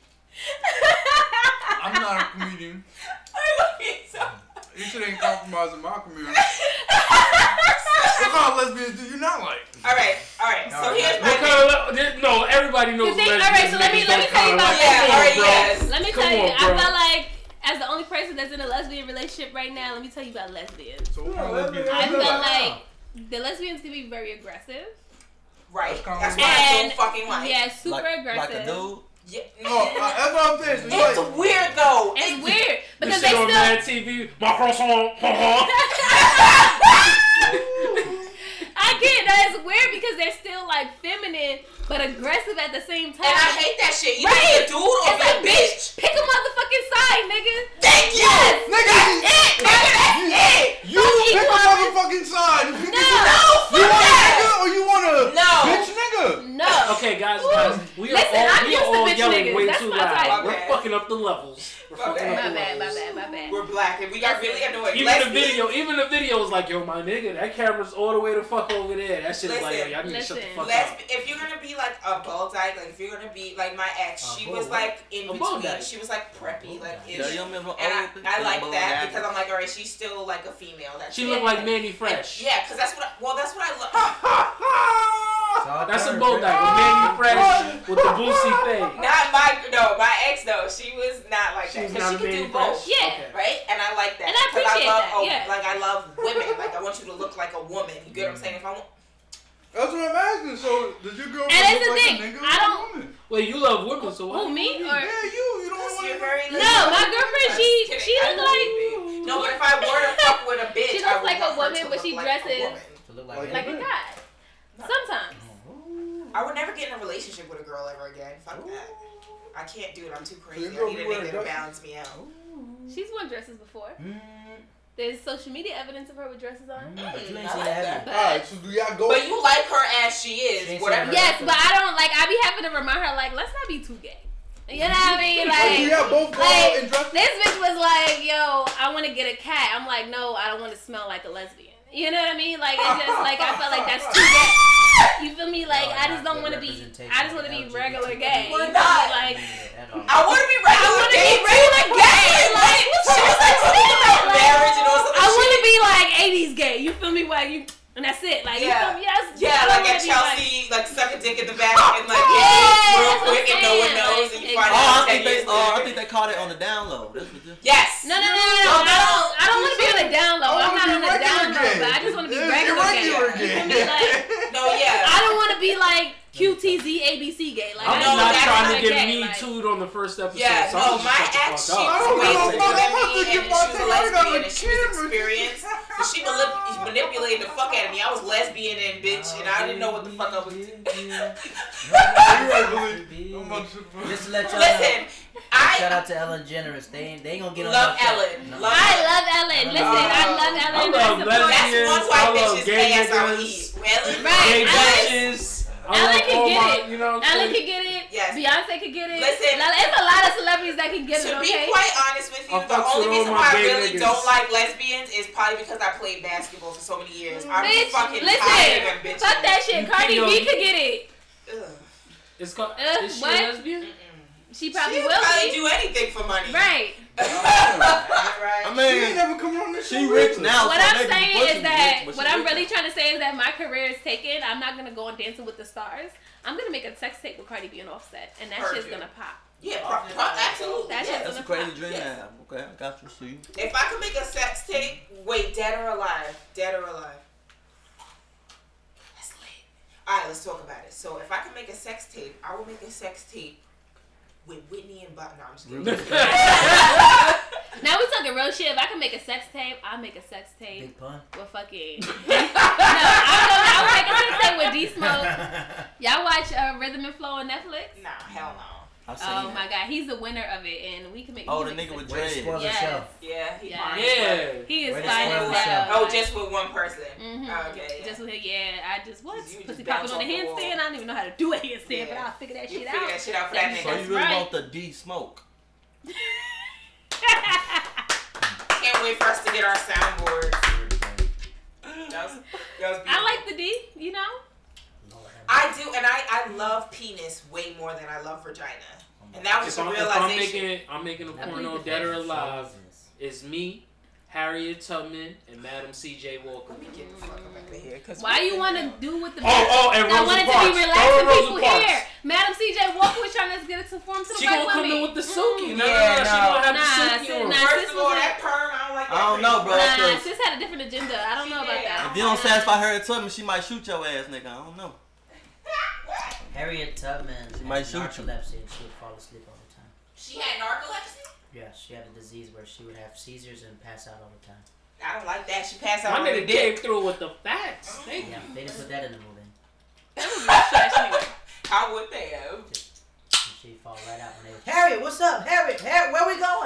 I'm not a comedian. I love you so much. You shit ain't compromising my community. What kind of lesbians do you not like? All right. So here's my what kind of no, everybody knows. You think- lesbian alright, so let me niggas tell you don't about kinda Yeah, come on, alright, bro. yes. Let me Come tell you, on, I bro. feel like, as the only person that's in a lesbian relationship right now, let me tell you about lesbians. So what kind of lesbians I do you feel like? like the lesbians can be very aggressive. right. That's That's kinda why I And don't fucking like. yeah, super like aggressive. a dude. Yeah. No, that's what I'm saying. So you It's like, weird though. It's weird The because shit they on still. Mad TV. My croissant. I get that it's weird because they're still like feminine but aggressive at the same time. And I hate that shit. You Right. right. a dude or It's be a like, bitch. pick a motherfucking side, nigga. Thank you. Yes. nigga, Nigga, that's it. you pick a equal. motherfucking side. You No. want a that. nigga or you want a No. bitch nigga? No. Okay, guys, Ooh. we are Listen, I'm all, we used are to all bitch yelling niggas. way That's too my loud. type. We're Okay. fucking up the levels. We're My fucking bad. up My the bad, my levels. bad, my bad. We're black and we got really annoyed. Even the video is like, yo, my nigga, that camera's all the way the fuck over there. That shit is like, yo, y'all need to shut the Listen. fuck Let's up. if you're gonna be like a bull dyke, like if you're gonna be like my ex, A she bull was what? like in A bull between. dyke. She was like preppy, like Yeah, ish. Yeah, you remember And old I like people that guys? because I'm like, all right, she's still like a female. That's She it. looked like Manny And- Fresh. Yeah, because that's what I love. That's a bull dyke. A Manny Fresh with the boosie thing. Not my ex though. She was not like She that was because not she a could do Manny both. Fresh? Yeah. Okay. Right, and I like that. And I 'Cause appreciate love, that, yeah. Like I love women. Like I want you to look like a woman. You get what I'm saying? If I want, That's what I'm asking. So did your girlfriend And that's look the like thing, a nigga I or don't- a woman? Wait, you love women, so why? Who, me? Or Yeah, you don't because want you're to. very. no, my girlfriend, she I look know like you, babe. No, but if I were to fuck with a bitch, She looks I would like a want her woman, to but look she like dresses- a woman. To look Like like a guy. Sometimes. I would never get in a relationship with a girl ever again. Fuck that. I can't do it. I'm too crazy. your I need a girl be nigga to wearing balance me out. She's worn dresses before. There's social media evidence of her with dresses on. But you ain't I seen like that, that. have you? Alright, so do y'all go? But you like her as she She is, ain't whatever. seen her. Yes, but I don't like. I be having to remind her like, let's not be too gay. You know what I mean? Like, do y'all Like, both go like, out and dress? this bitch was like, yo, I want to get a cat. I'm like, no, I don't want to smell like a lesbian. You know what I mean? Like, it's just like I felt like that's too gay. You feel me? Like, No, I just not don't want to good be. representation I just want to be of regular LGBT. gay. We're You feel me? not. Like, At all. I want to be I regular want to gay. be regular gay. Like, She was like speaking about marriage and all this I other want to shit. be like 80s gay. You feel me? Like you, and that's it. Like, Yeah. you feel me? Yes. Yeah, I like wanna at be Chelsea, like suck a dick in the back and like real quick and no one knows and you find out 10 years I later. think they caught it on the down low. That's what this. Yes. No. I don't want to be on the down low. I'm not on the down low, but I just want to be regular gay. You feel me? Like, No, yeah. I don't want to be like QTZ ABC gay. Like, I'm No, not that's trying not to get gay, me like- tooed on the first episode. Yeah, so no, I'm my just ex, she shut the fuck was up. way I don't older know, than I'm me, and thinking she about was a that. I got lesbian, a and she was camera. experienced. And she manipulated the fuck out of me. I was lesbian and bitch, and I didn't know what the fuck I was doing. Just to let y'all know. Listen, Shout I out to Ellen DeGeneres. They ain't gonna get on love that show. Ellen. No. Love I love Ellen. Listen, I love I Ellen. love I support That's lesbians. one I white love bitch's gay ass I would niggas. eat. Ellen? Right. Gay Ellen- bitches. I Ellen love can all get my, it. you know what I'm Ellen saying? can get it. Yes. Beyonce can get it. Listen. There's a lot of celebrities that can get it. To be Okay. quite honest with you, I'll the fuck only with all reason my why I gay really niggas. don't like lesbians is probably because I played basketball for so many years. I'm Bitch, fucking tired of listen. them bitches. Fuck that shit. You Cardi can- B could get it. Ugh. It's called. Is she what? a lesbian? She probably She'll will probably be. do anything for money. Right. Right. I She ain't mean, never come on this she show rich either. now. What so I'm maybe saying pussy is that rich, but what she I'm rich really now. trying to say is that my career is taken. I'm not gonna go on Dancing with the Stars. I'm gonna make a sex tape with Cardi B and Offset, and that shit's Perfect. gonna pop. Yeah, absolutely. That yeah. shit's That's a gonna crazy pop. dream Yes. to have. Okay, I got you. See. If I could make a sex tape, wait, dead or alive? Dead or alive? That's lit. Alright, let's talk about it. So if I could make a sex tape, I would make a sex tape with Whitney and Bob. No, I'm just kidding. Now we talking real shit. If I can make a sex tape, I'll make a sex tape Big pun. with fucking. I'll make a sex tape with D Smoke. Y'all watch Rhythm and Flow on Netflix? Nah, hell no. I've seen Oh that. my god, he's the winner of it, and we can make. Oh, we the can make nigga with sex Way to dread. spoil the Yes. show. Yeah, he Yeah. fine. Yeah. He is Way to fine spoil as the hell. Oh, like- just with one person. Mhm. Okay. Just with him, yeah. I just what? You just Pussy bounce popping on the off the wall. handstand. I don't even know how to do a handstand, but Yeah. I'll figure that You shit figure out. that shit out for that So nigga. you really right. want the D smoke? Can't wait for us to get our soundboard. That was beautiful. I like the D, you know. I do, and I love penis way more than I love vagina. And that was If just a I'm realization. making a I porno believe dead or Jesus. alive. It's me, Harriet Tubman, and Madam C.J. Walker. Let me get the fuck up out of here. Why you want to do with the? And I Rosa want it to Parks. be Throw relaxing in Rosa people Parks. here. Madam C.J. Walker was trying to get it to form to the She white gonna come women. in with the silky. No, Yeah, she no. gonna have Nah, the silky sis, on. nah. First sis of all, was that perm, I don't like that. I don't know, bro. Nah, Cause sis had a different agenda. I don't know about that. if you don't satisfy her at Tubman, she might shoot your ass, nigga. I don't know. Harriet Tubman She had might shoot you. narcolepsy and she would fall asleep all the time. She had narcolepsy? Yeah, she had a disease where she would have seizures and pass out all the time. I don't like that. She passed out My on nigga the came dick. through with the facts. Thank Yeah, you. they didn't put that in the movie. That was real trash anyway. How would they have? And she'd fall right out when they was, Harriet, what's up? Harriet, where we going?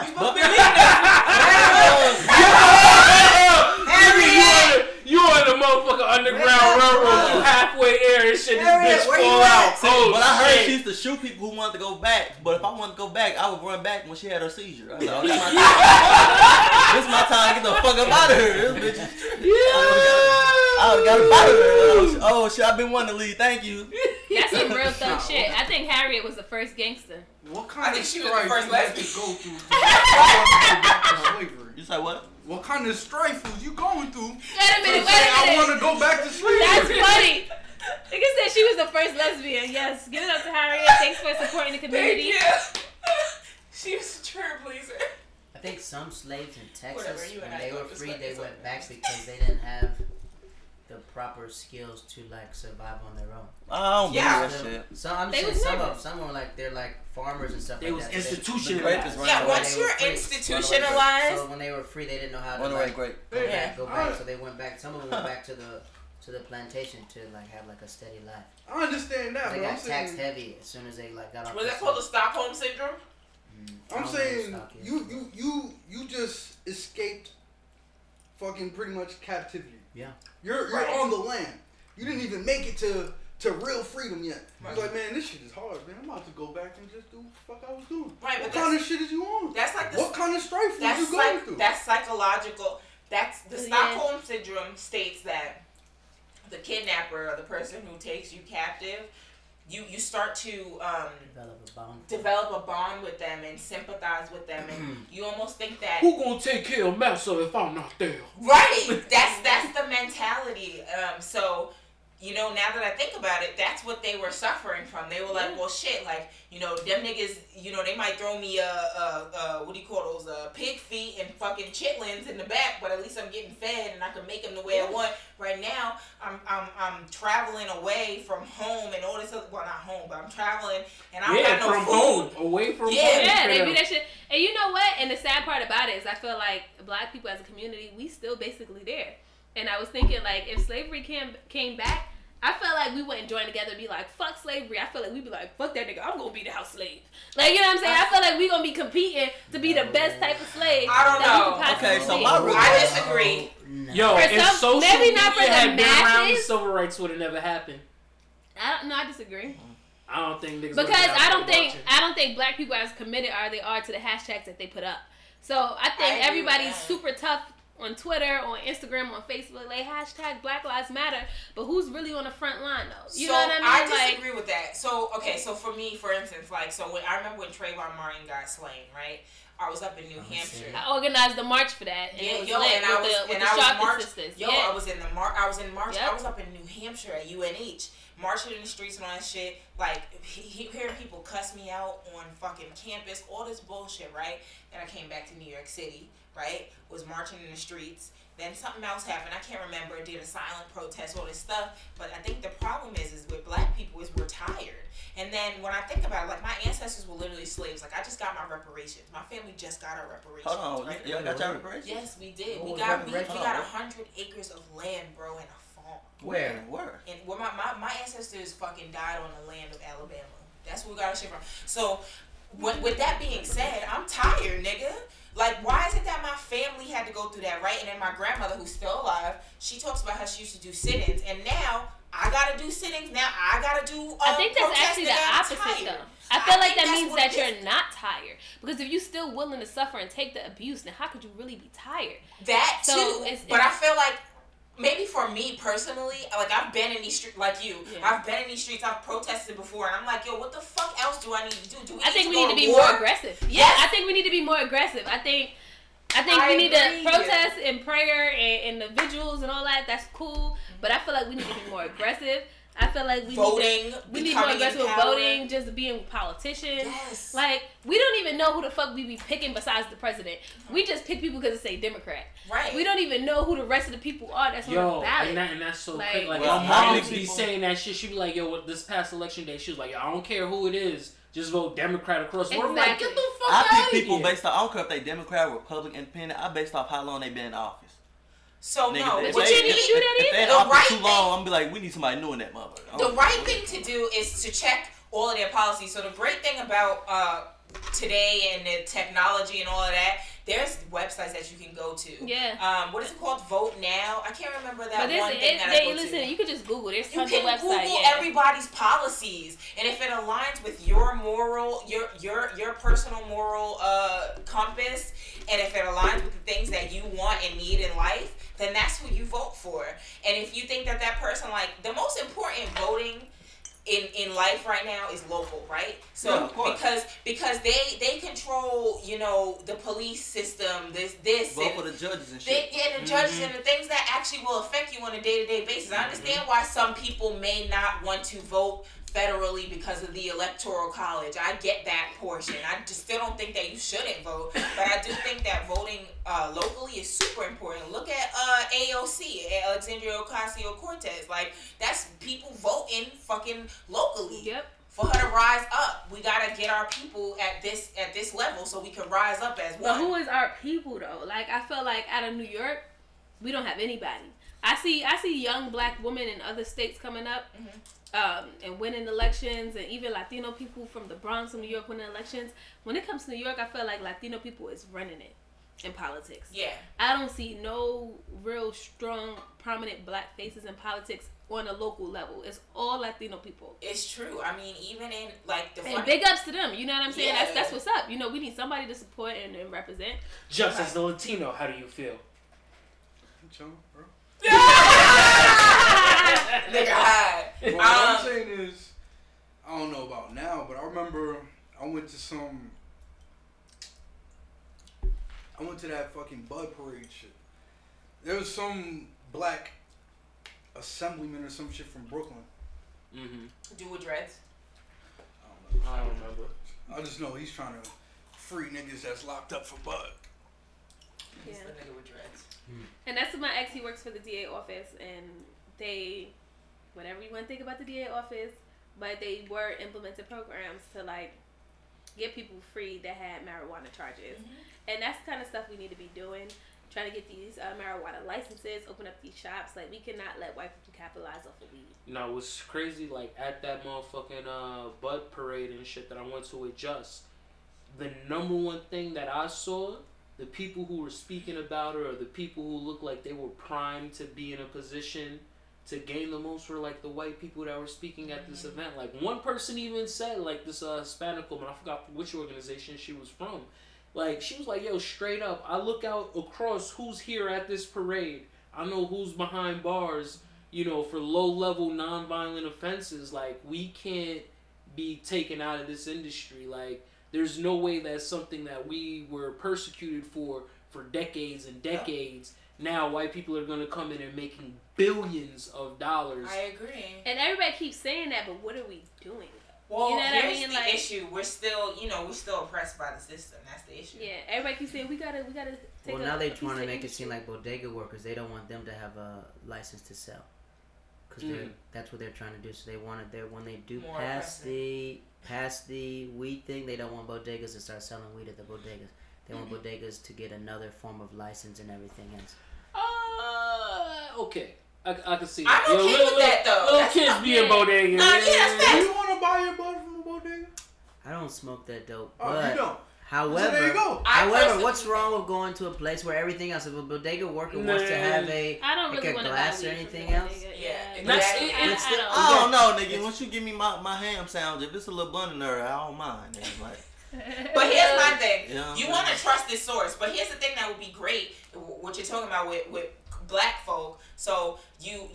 You on the motherfucking Underground Railroad. You halfway there and shit. This Harriet, bitch where you fall at? out. Oh, But I heard shit. she used to shoot people who wanted to go back. But if I wanted to go back, I would run back when she had her seizure. I was like, oh, this my time. This my time to get the fuck up out of here. This bitch. I would've got up out of here. Oh shit, I've been wanting to leave. Thank you. That's some real thug shit. I think Harriet was the first gangster. What I kind think of she was the strife first you had to lesbian. go through to go back to slavery? You say what? What kind of strife was you going through? Wait a minute, to say, I wait a want minute. to go back to slavery. That's funny. Nigga said she was the first lesbian. Yes, give it up to Harriet. Thanks for supporting the Thank community. you. She was a trailblazer. I think some slaves in Whatever, Texas, you and when I they go were to free, sweat they this went up. back because they didn't have the proper skills to like survive on their own. I don't Yeah. believe that shit. So I'm They just was saying nervous. some were like they're like farmers and stuff They like was that. So institutionalized. The rapists run Yeah, away. once they you're were free. institutionalized, So when they were free, they didn't know how to Run away like, great. go Yeah. back, go back. So they went back. Some of them went back to the plantation to like have like a steady life. I understand that, They but I'm got taxed saying, heavy as soon as they like got off. was the that called the slave. Stockholm Syndrome? I I'm don't know saying what stock is. you just escaped fucking pretty much captivity. Yeah. You're Right. on the land. You didn't even make it to real freedom yet. Right. You're like, man, this shit is hard, man. I'm about to go back and just do what the fuck I was doing. Right, What but kind of shit is you on? that's like the What kind of strife was that's you going through? that's psychological. That's the Yeah. Stockholm Syndrome states that the kidnapper or the person who takes you captive, you start to develop a bond with them and sympathize with them, and you almost think that Who gonna take care of Massa if I'm not there? right. That's the mentality. So you know, now that I think about it, that's what they were suffering from. They were like, well, shit, like, you know, them niggas, you know, they might throw me what do you call those, pig feet and fucking chitlins in the back, but at least I'm getting fed and I can make them the way I want. Right now, I'm traveling away from home and all this other, well, not home, but I'm traveling and I don't got no from food. home, away from home. Yeah, they do that shit. And you know what? And the sad part about it is I feel like black people as a community, we still basically there. And I was thinking, like, if slavery came back, I felt like we wouldn't join together and be like, fuck slavery. I feel like we'd be like, fuck that nigga, I'm gonna be the house slave. Like, you know what I'm saying? I feel like we gonna be competing to be the best type of slave. I don't know. Okay, so I disagree. Yo, For if some- social maybe media not for the had been around, masses. civil rights would have never happened. I disagree. I don't think niggas Because would have I don't think black people as committed as they are to the hashtags that they put up. So I think I agree with everybody's that. super tough on Twitter, on Instagram, on Facebook, like hashtag Black Lives Matter. But who's really on the front line though? You know what I mean? I disagree with that. So okay, so for me, for instance, like I remember when Trayvon Martin got slain, right? I was up in New Hampshire. I organized the march for that. And it was lit and I was with and the I was Sharpton march. sisters. Yo, Yeah. I was in March. Yep. I was up in New Hampshire at UNH, marching in the streets and all that shit. Like hearing people cuss me out on fucking campus, all this bullshit, right? Then I came back to New York City, right? Was marching in the streets. Then something else happened. I can't remember. Did a silent protest, all this stuff. But I think the problem is with black people is we're tired. And then when I think about it, like my ancestors were literally slaves. Like I just got my reparations. My family just got our reparations. Hold on, right? y'all got your reparations? Yes, we did. What We was got reparations? 100 acres of land, bro, and a farm. Where? And where my ancestors fucking died on the land of Alabama. That's where we got our shit from. So, with that being said, I'm tired, nigga. Like, why is it that my family had to go through that, right? And then my grandmother, who's still alive, she talks about how she used to do sit-ins, and now I gotta do sit-ins. Now I gotta do. I think that's protests, actually the nigga. I'm opposite tired. though. I feel like think that that's means what that it you're is. not tired. Because if you're still willing to suffer and take the abuse, then how could you really be tired? That So too. it's- But I feel like maybe for me personally, like I've been in these streets, like you. Yeah. I've been in these streets. I've protested before, and I'm like, yo, what the fuck else do I need to do? Do we I think we go need to be war? more aggressive. Yeah, Yes. I think we need to be more aggressive. I think I we need agree. to protest and prayer and the vigils and all that. That's cool. But I feel like we need to be more aggressive. I feel like we Voting, we need more becoming aggressive with empowered. voting, just being politicians. Yes. Like, we don't even know who the fuck we be picking besides the president. We just pick people because it say Democrat. Right. We don't even know who the rest of the people are that's on the Yo, ballot. and that's so Like- crazy. Like, Well, my how mom many be people- saying that shit. She be like, yo, this past election day, she was like, yo, I don't care who it is. Just vote Democrat across the board. I'm like, Exactly. get the fuck I out pick of people here. based off. I don't care if they Democrat, Republican, Independent. I based off how long they been in office. So Nigga, no, if but what they- you need to if- do that if they in either. The office right too thing- long, I'm gonna be like, we need somebody new in that motherfucker. the right thing to do is to check all of their policies. So the great thing about today and the technology and all of that, there's websites that you can go to. Yeah. What is it called? Vote Now. I can't remember that But one thing that I go listen, to. you could just Google. There's You tons can of websites. Google Yeah. everybody's policies, and if it aligns with your moral, your personal moral compass, and if it aligns with the things that you want and need in life, then that's who you vote for. And if you think that person, like the most important voting in life right now is local, right? So Yeah, of course. because they control, you know, the police system, this Vote and for the judges and they shit. get the judges and the things that actually will affect you on a day-to-day basis. I understand why some people may not want to vote federally because of the electoral college. I get that portion. I just still don't think that you shouldn't vote, but I do think that voting locally is super important. Look at AOC, Alexandria Ocasio-Cortez. Like, that's people voting fucking locally. Yep. For her to rise up, we gotta get our people at this level so we can rise up as But one. who is our people though? Like, I feel like out of New York, we don't have anybody. I see young black women in other states coming up, and winning elections, and even Latino people from the Bronx in New York winning elections. When it comes to New York, I feel like Latino people is running it in politics. Yeah. I don't see no real strong, prominent black faces in politics on a local level. It's all Latino people. It's true. I mean, even in like the And funny, big ups to them. You know what I'm saying? Yeah. That's what's up. You know, we need somebody to support and represent. Just as the Latino, how do you feel? I'm chilling, bro. nigga high. Well, what I'm saying is, I don't know about now, but I remember I went to that fucking Bud Parade shit. There was some black assemblyman or some shit from Brooklyn. Do with dreads. I don't remember. I just know he's trying to free niggas that's locked up for bud. He's the nigga with dreads. And that's what my ex, he works for the DA office, and they, whatever you want to think about the DA office, but they were implementing programs to like get people free that had marijuana charges. And that's the kind of stuff we need to be doing. Trying to get these marijuana licenses, open up these shops. Like, we cannot let white people capitalize off of weed. No, what's crazy, like, at that motherfucking bud parade and shit that I went to adjust, the number one thing that I saw, the people who were speaking about it, or the people who looked like they were primed to be in a position to gain the most, were like the white people that were speaking at this event. Like, one person even said, like, this Hispanic woman, I forgot which organization she was from. Like, she was like, yo, straight up, I look out across who's here at this parade. I know who's behind bars, you know, for low-level, non-violent offenses. Like, we can't be taken out of this industry. Like, there's no way that's something that we were persecuted for decades and decades. Now, white people are going to come in and making billions of dollars. I agree. And everybody keeps saying that, but what are we doing? Well, You know what I here's mean? the Like- issue. We're still oppressed by the system. That's the issue. Yeah, everybody keeps saying we gotta take Well, a now they're piece trying of to make it industry. seem like bodega workers, they don't want them to have a license to sell. Because that's what they're trying to do. So they wanted when they do More pass the weed thing, they don't want bodegas to start selling weed at the bodegas. They want bodegas to get another form of license and everything else. Okay. I can see I'm that. okay with that, though. Little That's kids not- being bodegas. Nah, yeah, that's Do you want to buy your bud from a bodega? I don't smoke that dope. Oh, but you don't. However, So there you go. however, what's wrong with going to a place where everything else, if a bodega worker wants to have a I don't really like a want to glass buy or weed from anything the else? bodega. Yeah, That's exactly. it. It's the- I don't know, nigga. Once you give me my ham sandwich, if it's a little bun in there, I don't mind. Nigga. Like, But here's my thing. You know what I'm You saying? want to trust this source. But here's the thing that would be great, what you're talking about with black folk. So you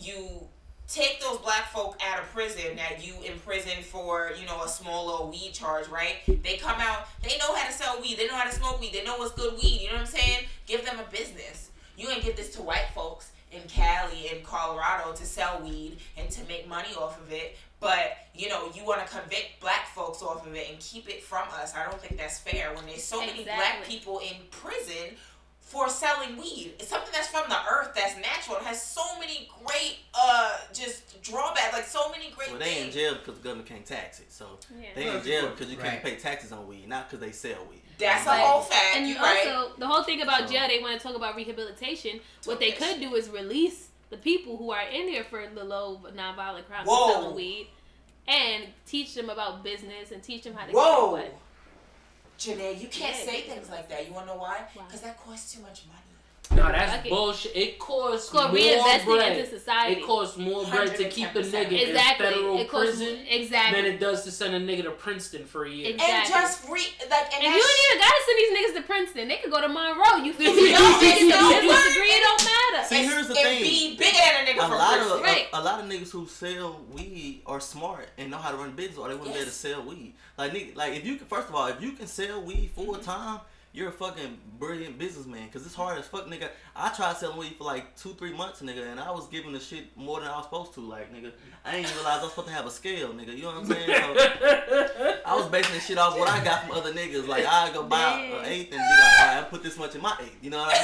take those black folk out of prison that you imprison for, you know, a small little weed charge, right? They come out, they know how to sell weed, they know how to smoke weed, they know what's good weed, you know what I'm saying? Give them a business. You ain't give this to white folks in Cali and Colorado to sell weed and to make money off of it. But, you know, you want to convict black folks off of it and keep it from us. I don't think that's fair when there's so many black Exactly. people in prison for selling weed. It's something that's from the earth, that's natural. It has so many great, just drawbacks, like so many great well, they things. in jail because the government can't tax it. So Yeah. they in jail because you Right. can't pay taxes on weed, not because they sell weed. That's a Like, whole fact. And You also, right. the whole thing about So- jail, they want to talk about rehabilitation. What Talk they that could shit. do is release the people who are in there for the low nonviolent crimes Whoa. of selling weed, and teach them about business and teach them how to Whoa. get what. Janae, you can't Yeah, say yeah. things like that. You want to know why? Why? Because that costs too much money. No, that's Okay. bullshit. It costs It's called more reinvesting bread. into society. It costs more bread to keep a 110%. nigga Exactly. in federal It costs prison exactly. than it does to send a nigga to Princeton for a year. Exactly. And just and And that's you don't even gotta send these niggas to Princeton. They could go to Monroe. You feel me? No, You get it's the no business word. degree. It don't matter. See, here's the and thing. be bigger than a nigga A from lot Princeton. of Right. a lot of niggas who sell weed are smart and know how to run business, or they wouldn't be able to Yes. sell weed. Like nigga, like if you can, first of all, if you can sell weed full time, you're a fucking brilliant businessman. Cause it's hard as fuck, nigga. I tried selling weed for like 2-3 months, nigga, and I was giving the shit more than I was supposed to. Like nigga, I didn't even realize I was supposed to have a scale, nigga. You know what I'm saying? So I was basing this shit off what I got from other niggas. Like I go buy an eighth and be like, alright, I put this much in my eighth. You know what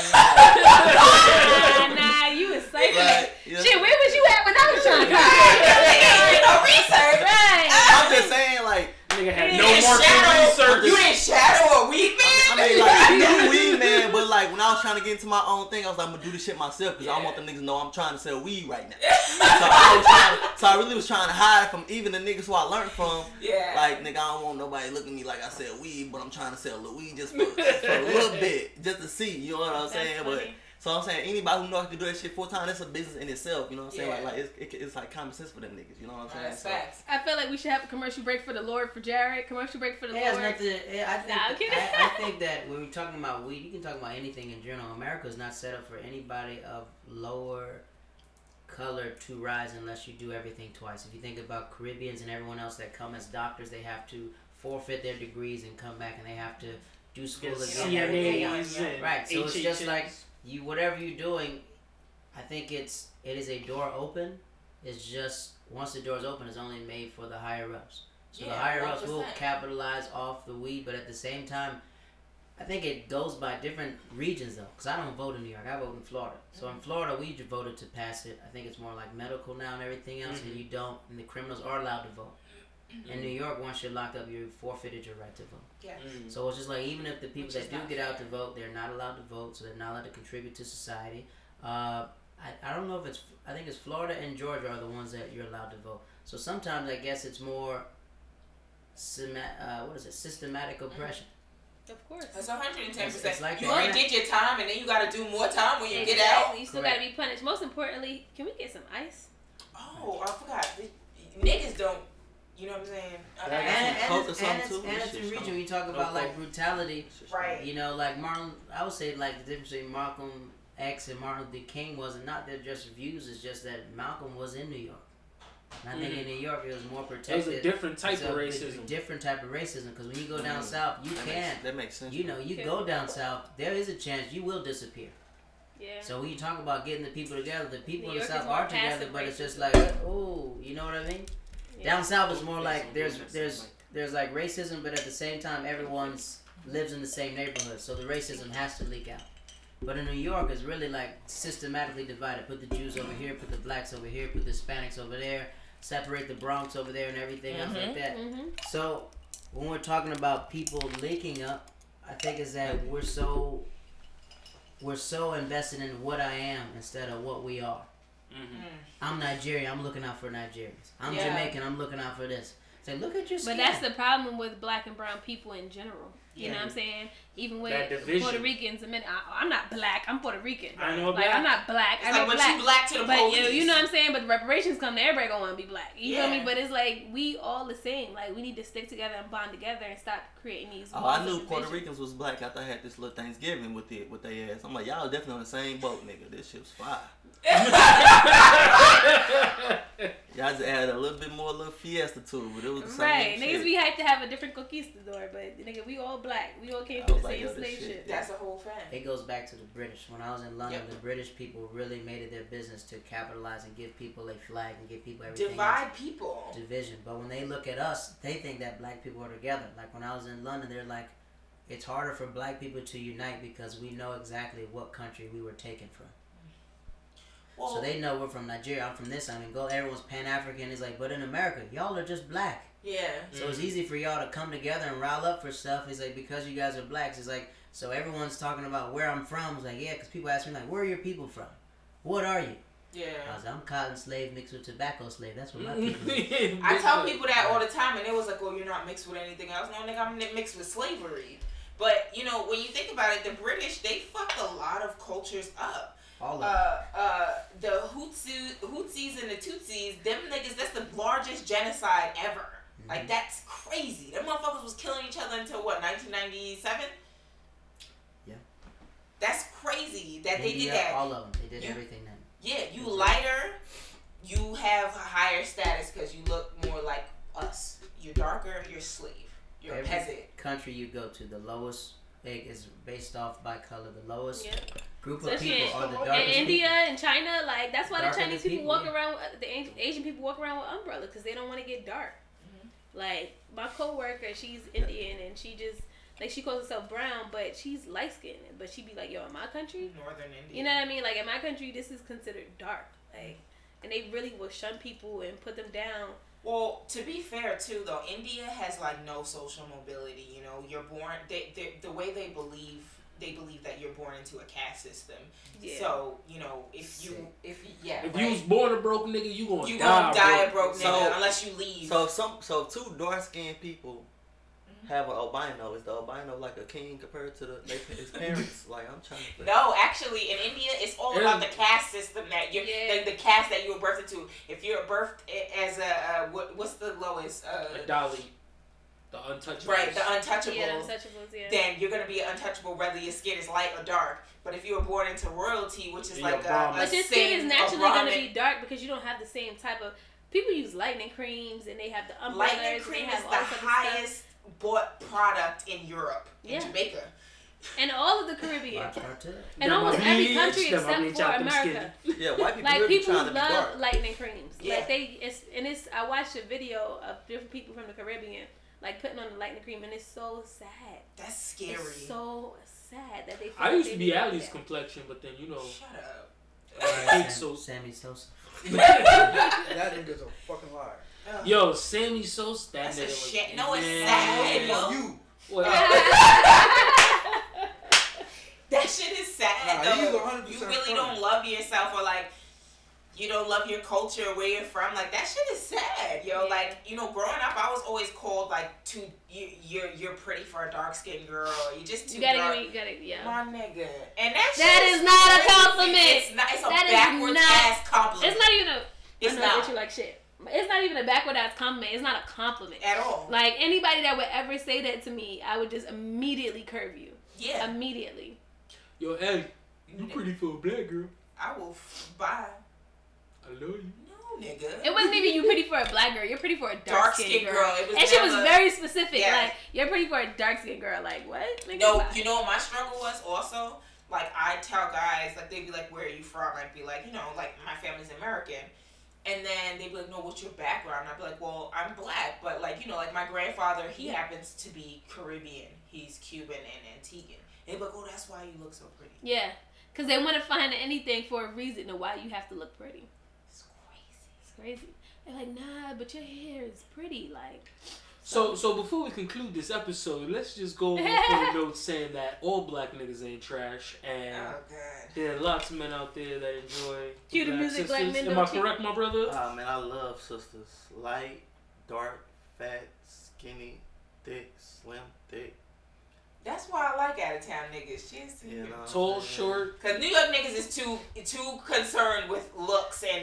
I mean? Nah, you was psycho. Like, you know, Shit, where was you at when I was trying to come? You know, research. Right. I'm just saying, like. Nigga had You no didn't market shadow- research. You didn't shadow a weed man. I mean, like, I knew weed, man, but like when I was trying to get into my own thing, I was like, I'm gonna do this shit myself because I want the niggas to know I'm trying to sell weed right now. So I really was trying to hide from even the niggas who I learned from. Yeah. Like, nigga, I don't want nobody looking at me like I sell weed, but I'm trying to sell the weed just for a little bit, just to see. You know what I'm That's saying? funny. But so I'm saying anybody who knows how to do that shit full time, that's a business in itself. You know what I'm saying? Yeah. Like it's like common sense for them niggas. You know what I'm saying? That's So- facts. I feel like we should have a commercial break for the Lord for Jared. Commercial break for the It has Lord. nothing. I think. Nah, I'm kidding. I think that when we're talking about weed, you can talk about anything in general. America's not set up for anybody of lower color to rise unless you do everything twice. If you think about Caribbeans and everyone else that come as doctors, they have to forfeit their degrees and come back, and they have to do school again. everything else. CNAs and Right. So it's just HHNs. like you, whatever you're doing. I think it is a door open, It's just once the doors open, it's only made for the higher ups. So the Yeah, higher ups will 100%. capitalize off the weed, but at the same time, I think it goes by different regions though. Because I don't vote in New York, I vote in Florida. So in Florida, we just voted to pass it. I think it's more like medical now and everything else, and you don't. And the criminals are allowed to vote. In New York, once you're locked up, you forfeited your right to vote. Yes. So it's just like even if the people Which that is do not get out to fair. vote, they're not allowed to vote, so they're not allowed to contribute to society. I don't know if it's, I think it's Florida and Georgia are the ones that you're allowed to vote. So sometimes I guess it's more, systematic oppression. Of course. That's 110%. It's like You that. already did your time, and then you got to do more time when you Exactly. get out. You still Correct. gotta be punished. Most importantly, can we get some ice? Oh, I forgot. Niggas don't. You know what I'm saying? Coke or something too? And it's Shit, in region. strong. We talk No about like Coke. brutality. Right. You know, like Martin, I would say like the difference between Malcolm X and Martin Luther King wasn't not their just views, it's just that Malcolm was in New York. And I think in New York it was more It was protected. a different type So of it's a racism. different type of racism because when you go down south, you That makes sense. you know, you go down south, there is a chance you will disappear. Yeah. So when you talk about getting the people together, the people New in the York south is more are together, passive but it's just racism. like, oh, you know what I mean? Yeah. Down south is more like there's like racism, but at the same time everyone's lives in the same neighborhood, so the racism has to leak out. But in New York, it's really like systematically divided. Put the Jews over here, put the blacks over here, put the Hispanics over there, separate the Bronx over there, and everything else like that. So when we're talking about people linking up, I think is that we're so invested in what I am instead of what we are. I'm Nigerian, I'm looking out for Nigerians. I'm Yeah. Jamaican, I'm looking out for this. Say, look at your skin. But that's the problem with black and brown people in general. You Yeah. know what I'm saying? Even with That division. Puerto Ricans, I'm not black. I'm Puerto Rican. I know Like black. I'm not black. It's I like know when black. you black to the But police. you know what I'm saying? But the reparations come, everybody gonna want to be black. You feel Yeah. me? But it's like we all the same. Like we need to stick together and bond together and stop creating these. Oh, walls I of knew Puerto division. Ricans was black after I had this little Thanksgiving with their ass. I'm like, y'all definitely on the same boat, nigga. This shit was fire. Y'all just added a little bit more, little fiesta to it, but it was the same Right, shit. niggas be hyped to have a different conquistador, but nigga, we all black. We all came I from was the like, same yo, this slave shit- shit. That's a whole fact. It goes back to the British. When I was in London, Yep. the British people really made it their business to capitalize and give people a flag and give people everything. Divide people. else. Division. But when they look at us, they think that black people are together. Like when I was in London, they're like, it's harder for black people to unite because we know exactly what country we were taken from. Well, So they know we're from Nigeria. I'm from this. I'm Angola. Everyone's Pan-African. It's like, but in America, y'all are just black. yeah. So it's easy for y'all to come together and rile up for stuff. It's like, because you guys are blacks, it's like, so everyone's talking about where I'm from. It's like, yeah, because people ask me, like, where are your people from? What are you? I Yeah. was like, I'm cotton slave mixed with tobacco slave. That's what my people are. I tell people that all the time, and it was like, "Oh, you're not mixed with anything else." No, nigga, I'm mixed with slavery. But you know, when you think about it, the British they fucked a lot of cultures up. All of The Hutsis and the Tutsis, them niggas, that's the largest genocide ever. Like that's crazy. Them motherfuckers was killing each other until what, 1997? Yeah. That's crazy that they India, did that. all of them. They did You- everything then. Yeah, you lighter, you have a higher status because you look more like us. You're darker, you're a slave. You're a Every peasant. country you go to, the lowest egg is based off by color. The lowest Yeah. group of Especially people are the in darkest India people. and China, like that's why the Darker Chinese than people people, walk yeah. around. The Asian people walk around with umbrellas because they don't want to get dark. Like my coworker, she's Indian and she just like she calls herself brown, but she's light skinned. But she be like, "Yo, in my country, Northern India. you know what I mean? Like in my country, this is considered dark. Like, and they really will shun people and put them down. Well, to be fair too, though, India has like no social mobility. You know, you're born. The way they believe that you're born into a caste system. Yeah. So you know, if you If right? you was born a broke nigga, you gonna you die gonna die a broke nigga So- unless you leave. So if two dark skinned people have an albino, is the albino like a king compared to his parents? Like I'm trying to. No, actually, in India, it's all about the caste system that you're, Yeah. the caste that you were birthed into. If you're birthed as a, what's the lowest? A Dali, the untouchable. Right, the untouchables. Yeah, untouchables. Yeah. Then you're gonna be untouchable whether your skin is light or dark. But if you were born into royalty, which is Yeah, like Brahmin. a But your sin, skin is a naturally going to Brahmin, be dark because you don't have the same type of. People use lightening creams and they have the umbrellas. lightning and cream they is have the all type of stuff. highest bought product in Europe, in Yeah. Jamaica. And all of the Caribbean. Watch Cartel. And almost every country except for America. Yeah, white people Like really people trying to be love dark. lightning creams. Yeah. Like I watched a video of different people from the Caribbean like putting on the lightning cream, and it's so sad. That's scary. It's so sad that they. Feel I like used they to be need Ali's that. complexion, but then you know. Shut up. I think so. Sammy Sosa. That nigga's a fucking liar. Ugh. Yo, Sammy Sosa, that That's a nigga was shit. No, it's man. sad, yo. You. What? That shit is sad Nah, he's though. 100% You really funny. don't love yourself, or like you don't love your culture, where you're from. Like that shit is sad, yo. Yeah. Like growing up, I was always called like you're pretty for a dark skinned girl. You just too You gotta dark. give me, yeah. My nigga, and that That shit is not a crazy. compliment. It's not. It's a That is backwards not- ass compliment. It's not even a. It's I know not that you like shit. It's not even a backward ass compliment. It's not a compliment. at all. Like anybody that would ever say that to me, I would just immediately curve you. Yeah, Immediately. Yo, Ellie, you pretty for a black girl. I will buy. I love you. No, nigga. It wasn't even you pretty for a black girl. You're pretty for a dark skinned girl. It was And she was never- very specific. Yeah. Like, you're pretty for a dark skinned girl. Like, what? Nigga, No, bye. you know what my struggle was also? Like, I tell guys, like, they'd be like, where are you from? I'd be like, like, my family's American. And then they'd be like, no, what's your background? I'd be like, well, I'm black. But, like, like, my grandfather, he happens to be Caribbean. He's Cuban and Antiguan. And they'd be like, oh, that's why you look so pretty. Yeah. Because they want to find anything for a reason of why you have to look pretty. It's crazy. It's crazy. They're like, nah, but your hair is pretty. Like, So before we conclude this episode, let's just go over the notes saying that all black niggas ain't trash, and Oh, God. there are lots of men out there that enjoy Cue the black music, black sisters. men Am don't I cheat. correct, my brother? Ah man, I love sisters. Light, dark, fat, skinny, thick, slim, thick. That's why I like out-of-town niggas. She's You know. Tall, short. Because New York niggas is too concerned with looks and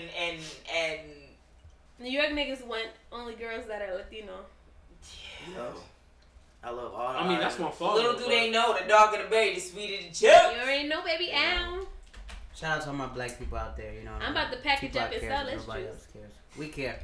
New York niggas want only girls that are Latino. Yo, I love all. I mean, that's my father. little do they know, the darker the berry, the sweeter the chip. You already know, baby. Ow. Shout out to all my black people out there. I'm about to package Tupac up and cares, sell but this nobody juice. else cares. We care.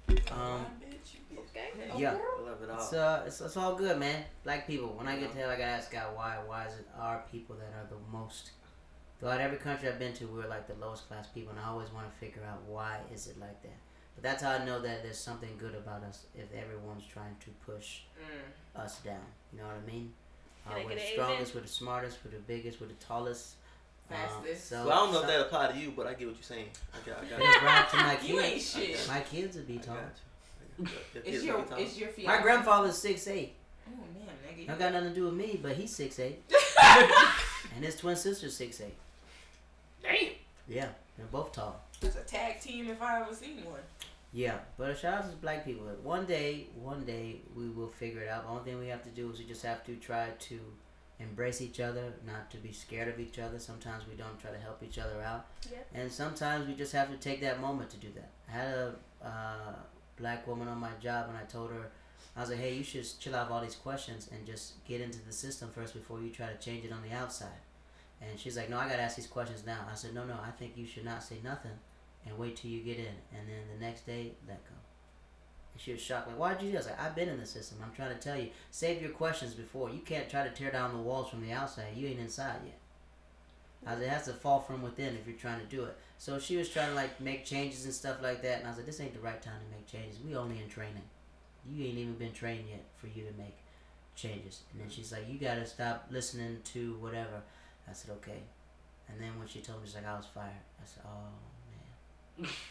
Okay. Yeah. I love it all. It's all good, man. Black people. When I get to hell, I gotta ask God why. Why is it our people that are the most? Throughout every country I've been to, we're like the lowest class people, and I always want to figure out why is it like that. But that's how I know that there's something good about us if everyone's trying to push us down. You know what I mean? Can I We're get the an strongest, amen? we're the smartest, we're the biggest, we're the tallest. Fastest. Well, I don't know if that apply to you, but I get what you're saying. I got Yeah, right to my You ain't kids. shit. My kids would be I tall. got you. It's your fiance. My grandfather's 6'8". Oh man, nigga. Don't got nothing to do with me, but he's 6'8". And his twin sister's 6'8". Damn. Yeah, they're both tall. It's a tag team if I ever seen one. Yeah, but shout out to black people. One day we will figure it out. The only thing we have to do is we just have to try to embrace each other, not to be scared of each other. Sometimes we don't try to help each other out. Yep. And sometimes we just have to take that moment to do that. I had a black woman on my job, and I told her, I was like, hey, you should chill out with all these questions and just get into the system first before you try to change it on the outside. And she's like, no, I got to ask these questions now. I said, no, I think you should not say nothing and wait till you get in. And then the next day, let go. And she was shocked. Like, why'd you do that? I was like, I've been in the system. I'm trying to tell you, save your questions before. You can't try to tear down the walls from the outside. You ain't inside yet. I was like, it has to fall from within if you're trying to do it. So she was trying to like make changes and stuff like that. And I was like, this ain't the right time to make changes. We only in training. You ain't even been trained yet for you to make changes. And then she's like, you got to stop listening to whatever. I said, okay. And then when she told me, she's like, I was fired. I said, oh, man.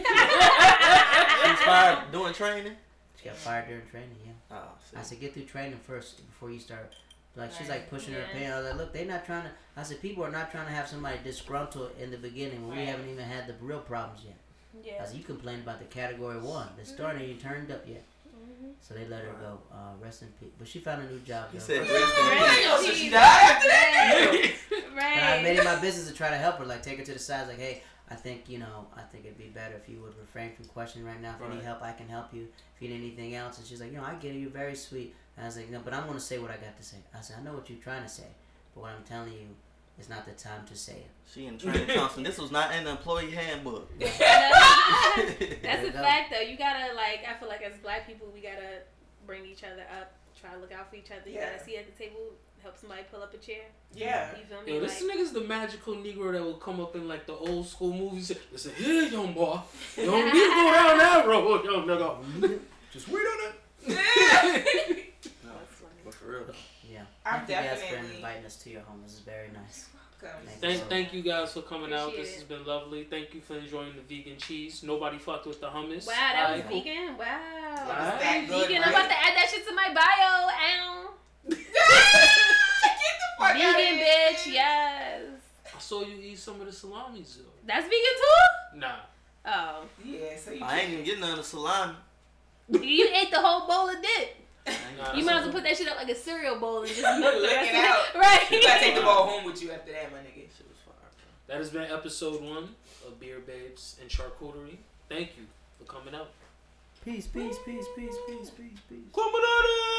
She was fired doing training. She got fired during training, yeah. Oh, see. I said, get through training first before you start. Like, she's like pushing her Yeah. opinion. I was like, look, they're not trying to. I said, people are not trying to have somebody disgruntled in the beginning when we Right. haven't even had the real problems yet. I Yeah. said, you complained about the category 1. The starter ain't turned up yet. Mm-hmm. So they let her go. Rest in peace. But she found a new job. He though. said, But rest in Right. peace. Oh, so she died after that? I made Right. it my business to try to help her. Like, take her to the side. Like, hey, I think it'd be better if you would refrain from questioning right now. If you need Right. help, I can help you. If you need anything else. And she's like, I get it. You're very sweet. And I was like, no, but I'm going to say what I got to say. I said, I know what you're trying to say. But what I'm telling you is not the time to say it. She in training counseling. This was not in the employee handbook. That's There a you go. fact, though. You gotta, like, I feel like as black people, we gotta bring each other up, try to look out for each other. You Yeah. gotta see at the table, help somebody pull up a chair. Yeah. You feel me? Yo, this Like, nigga's the magical Negro that will come up in like the old school movies. Listen, here, young boy. You don't need to go down that road, young nigga. Just wait on it. No, that's funny. but for real though. Yeah. I'm Thank you guys for definitely- inviting us to your home. This is very nice. Thank you guys for coming out. Appreciate This has it. been lovely. Thank you for enjoying the vegan cheese. Nobody fucked with the hummus. Wow, that was Alright, cool. vegan. Wow. Alright. that good, Vegan. right? I'm about to add that shit to my bio. Ow. Get the fuck Vegan, outta here. bitch. Yes. I saw you eat some of the salami, Zil. That's vegan too? Nah. Oh. Yeah, so you I ain't even getting none of the salami. You ate the whole bowl of dip. Nah, You that's might as well okay. put that shit up like a cereal bowl and just milk the Lick rest it of out. Right. You gotta take the ball home with you after that, my nigga. Shit was fire, bro. That has been episode 1 of Beer Babes and Charcuterie. Thank you for coming out. Peace, peace, peace, peace, peace, peace, peace. Coming out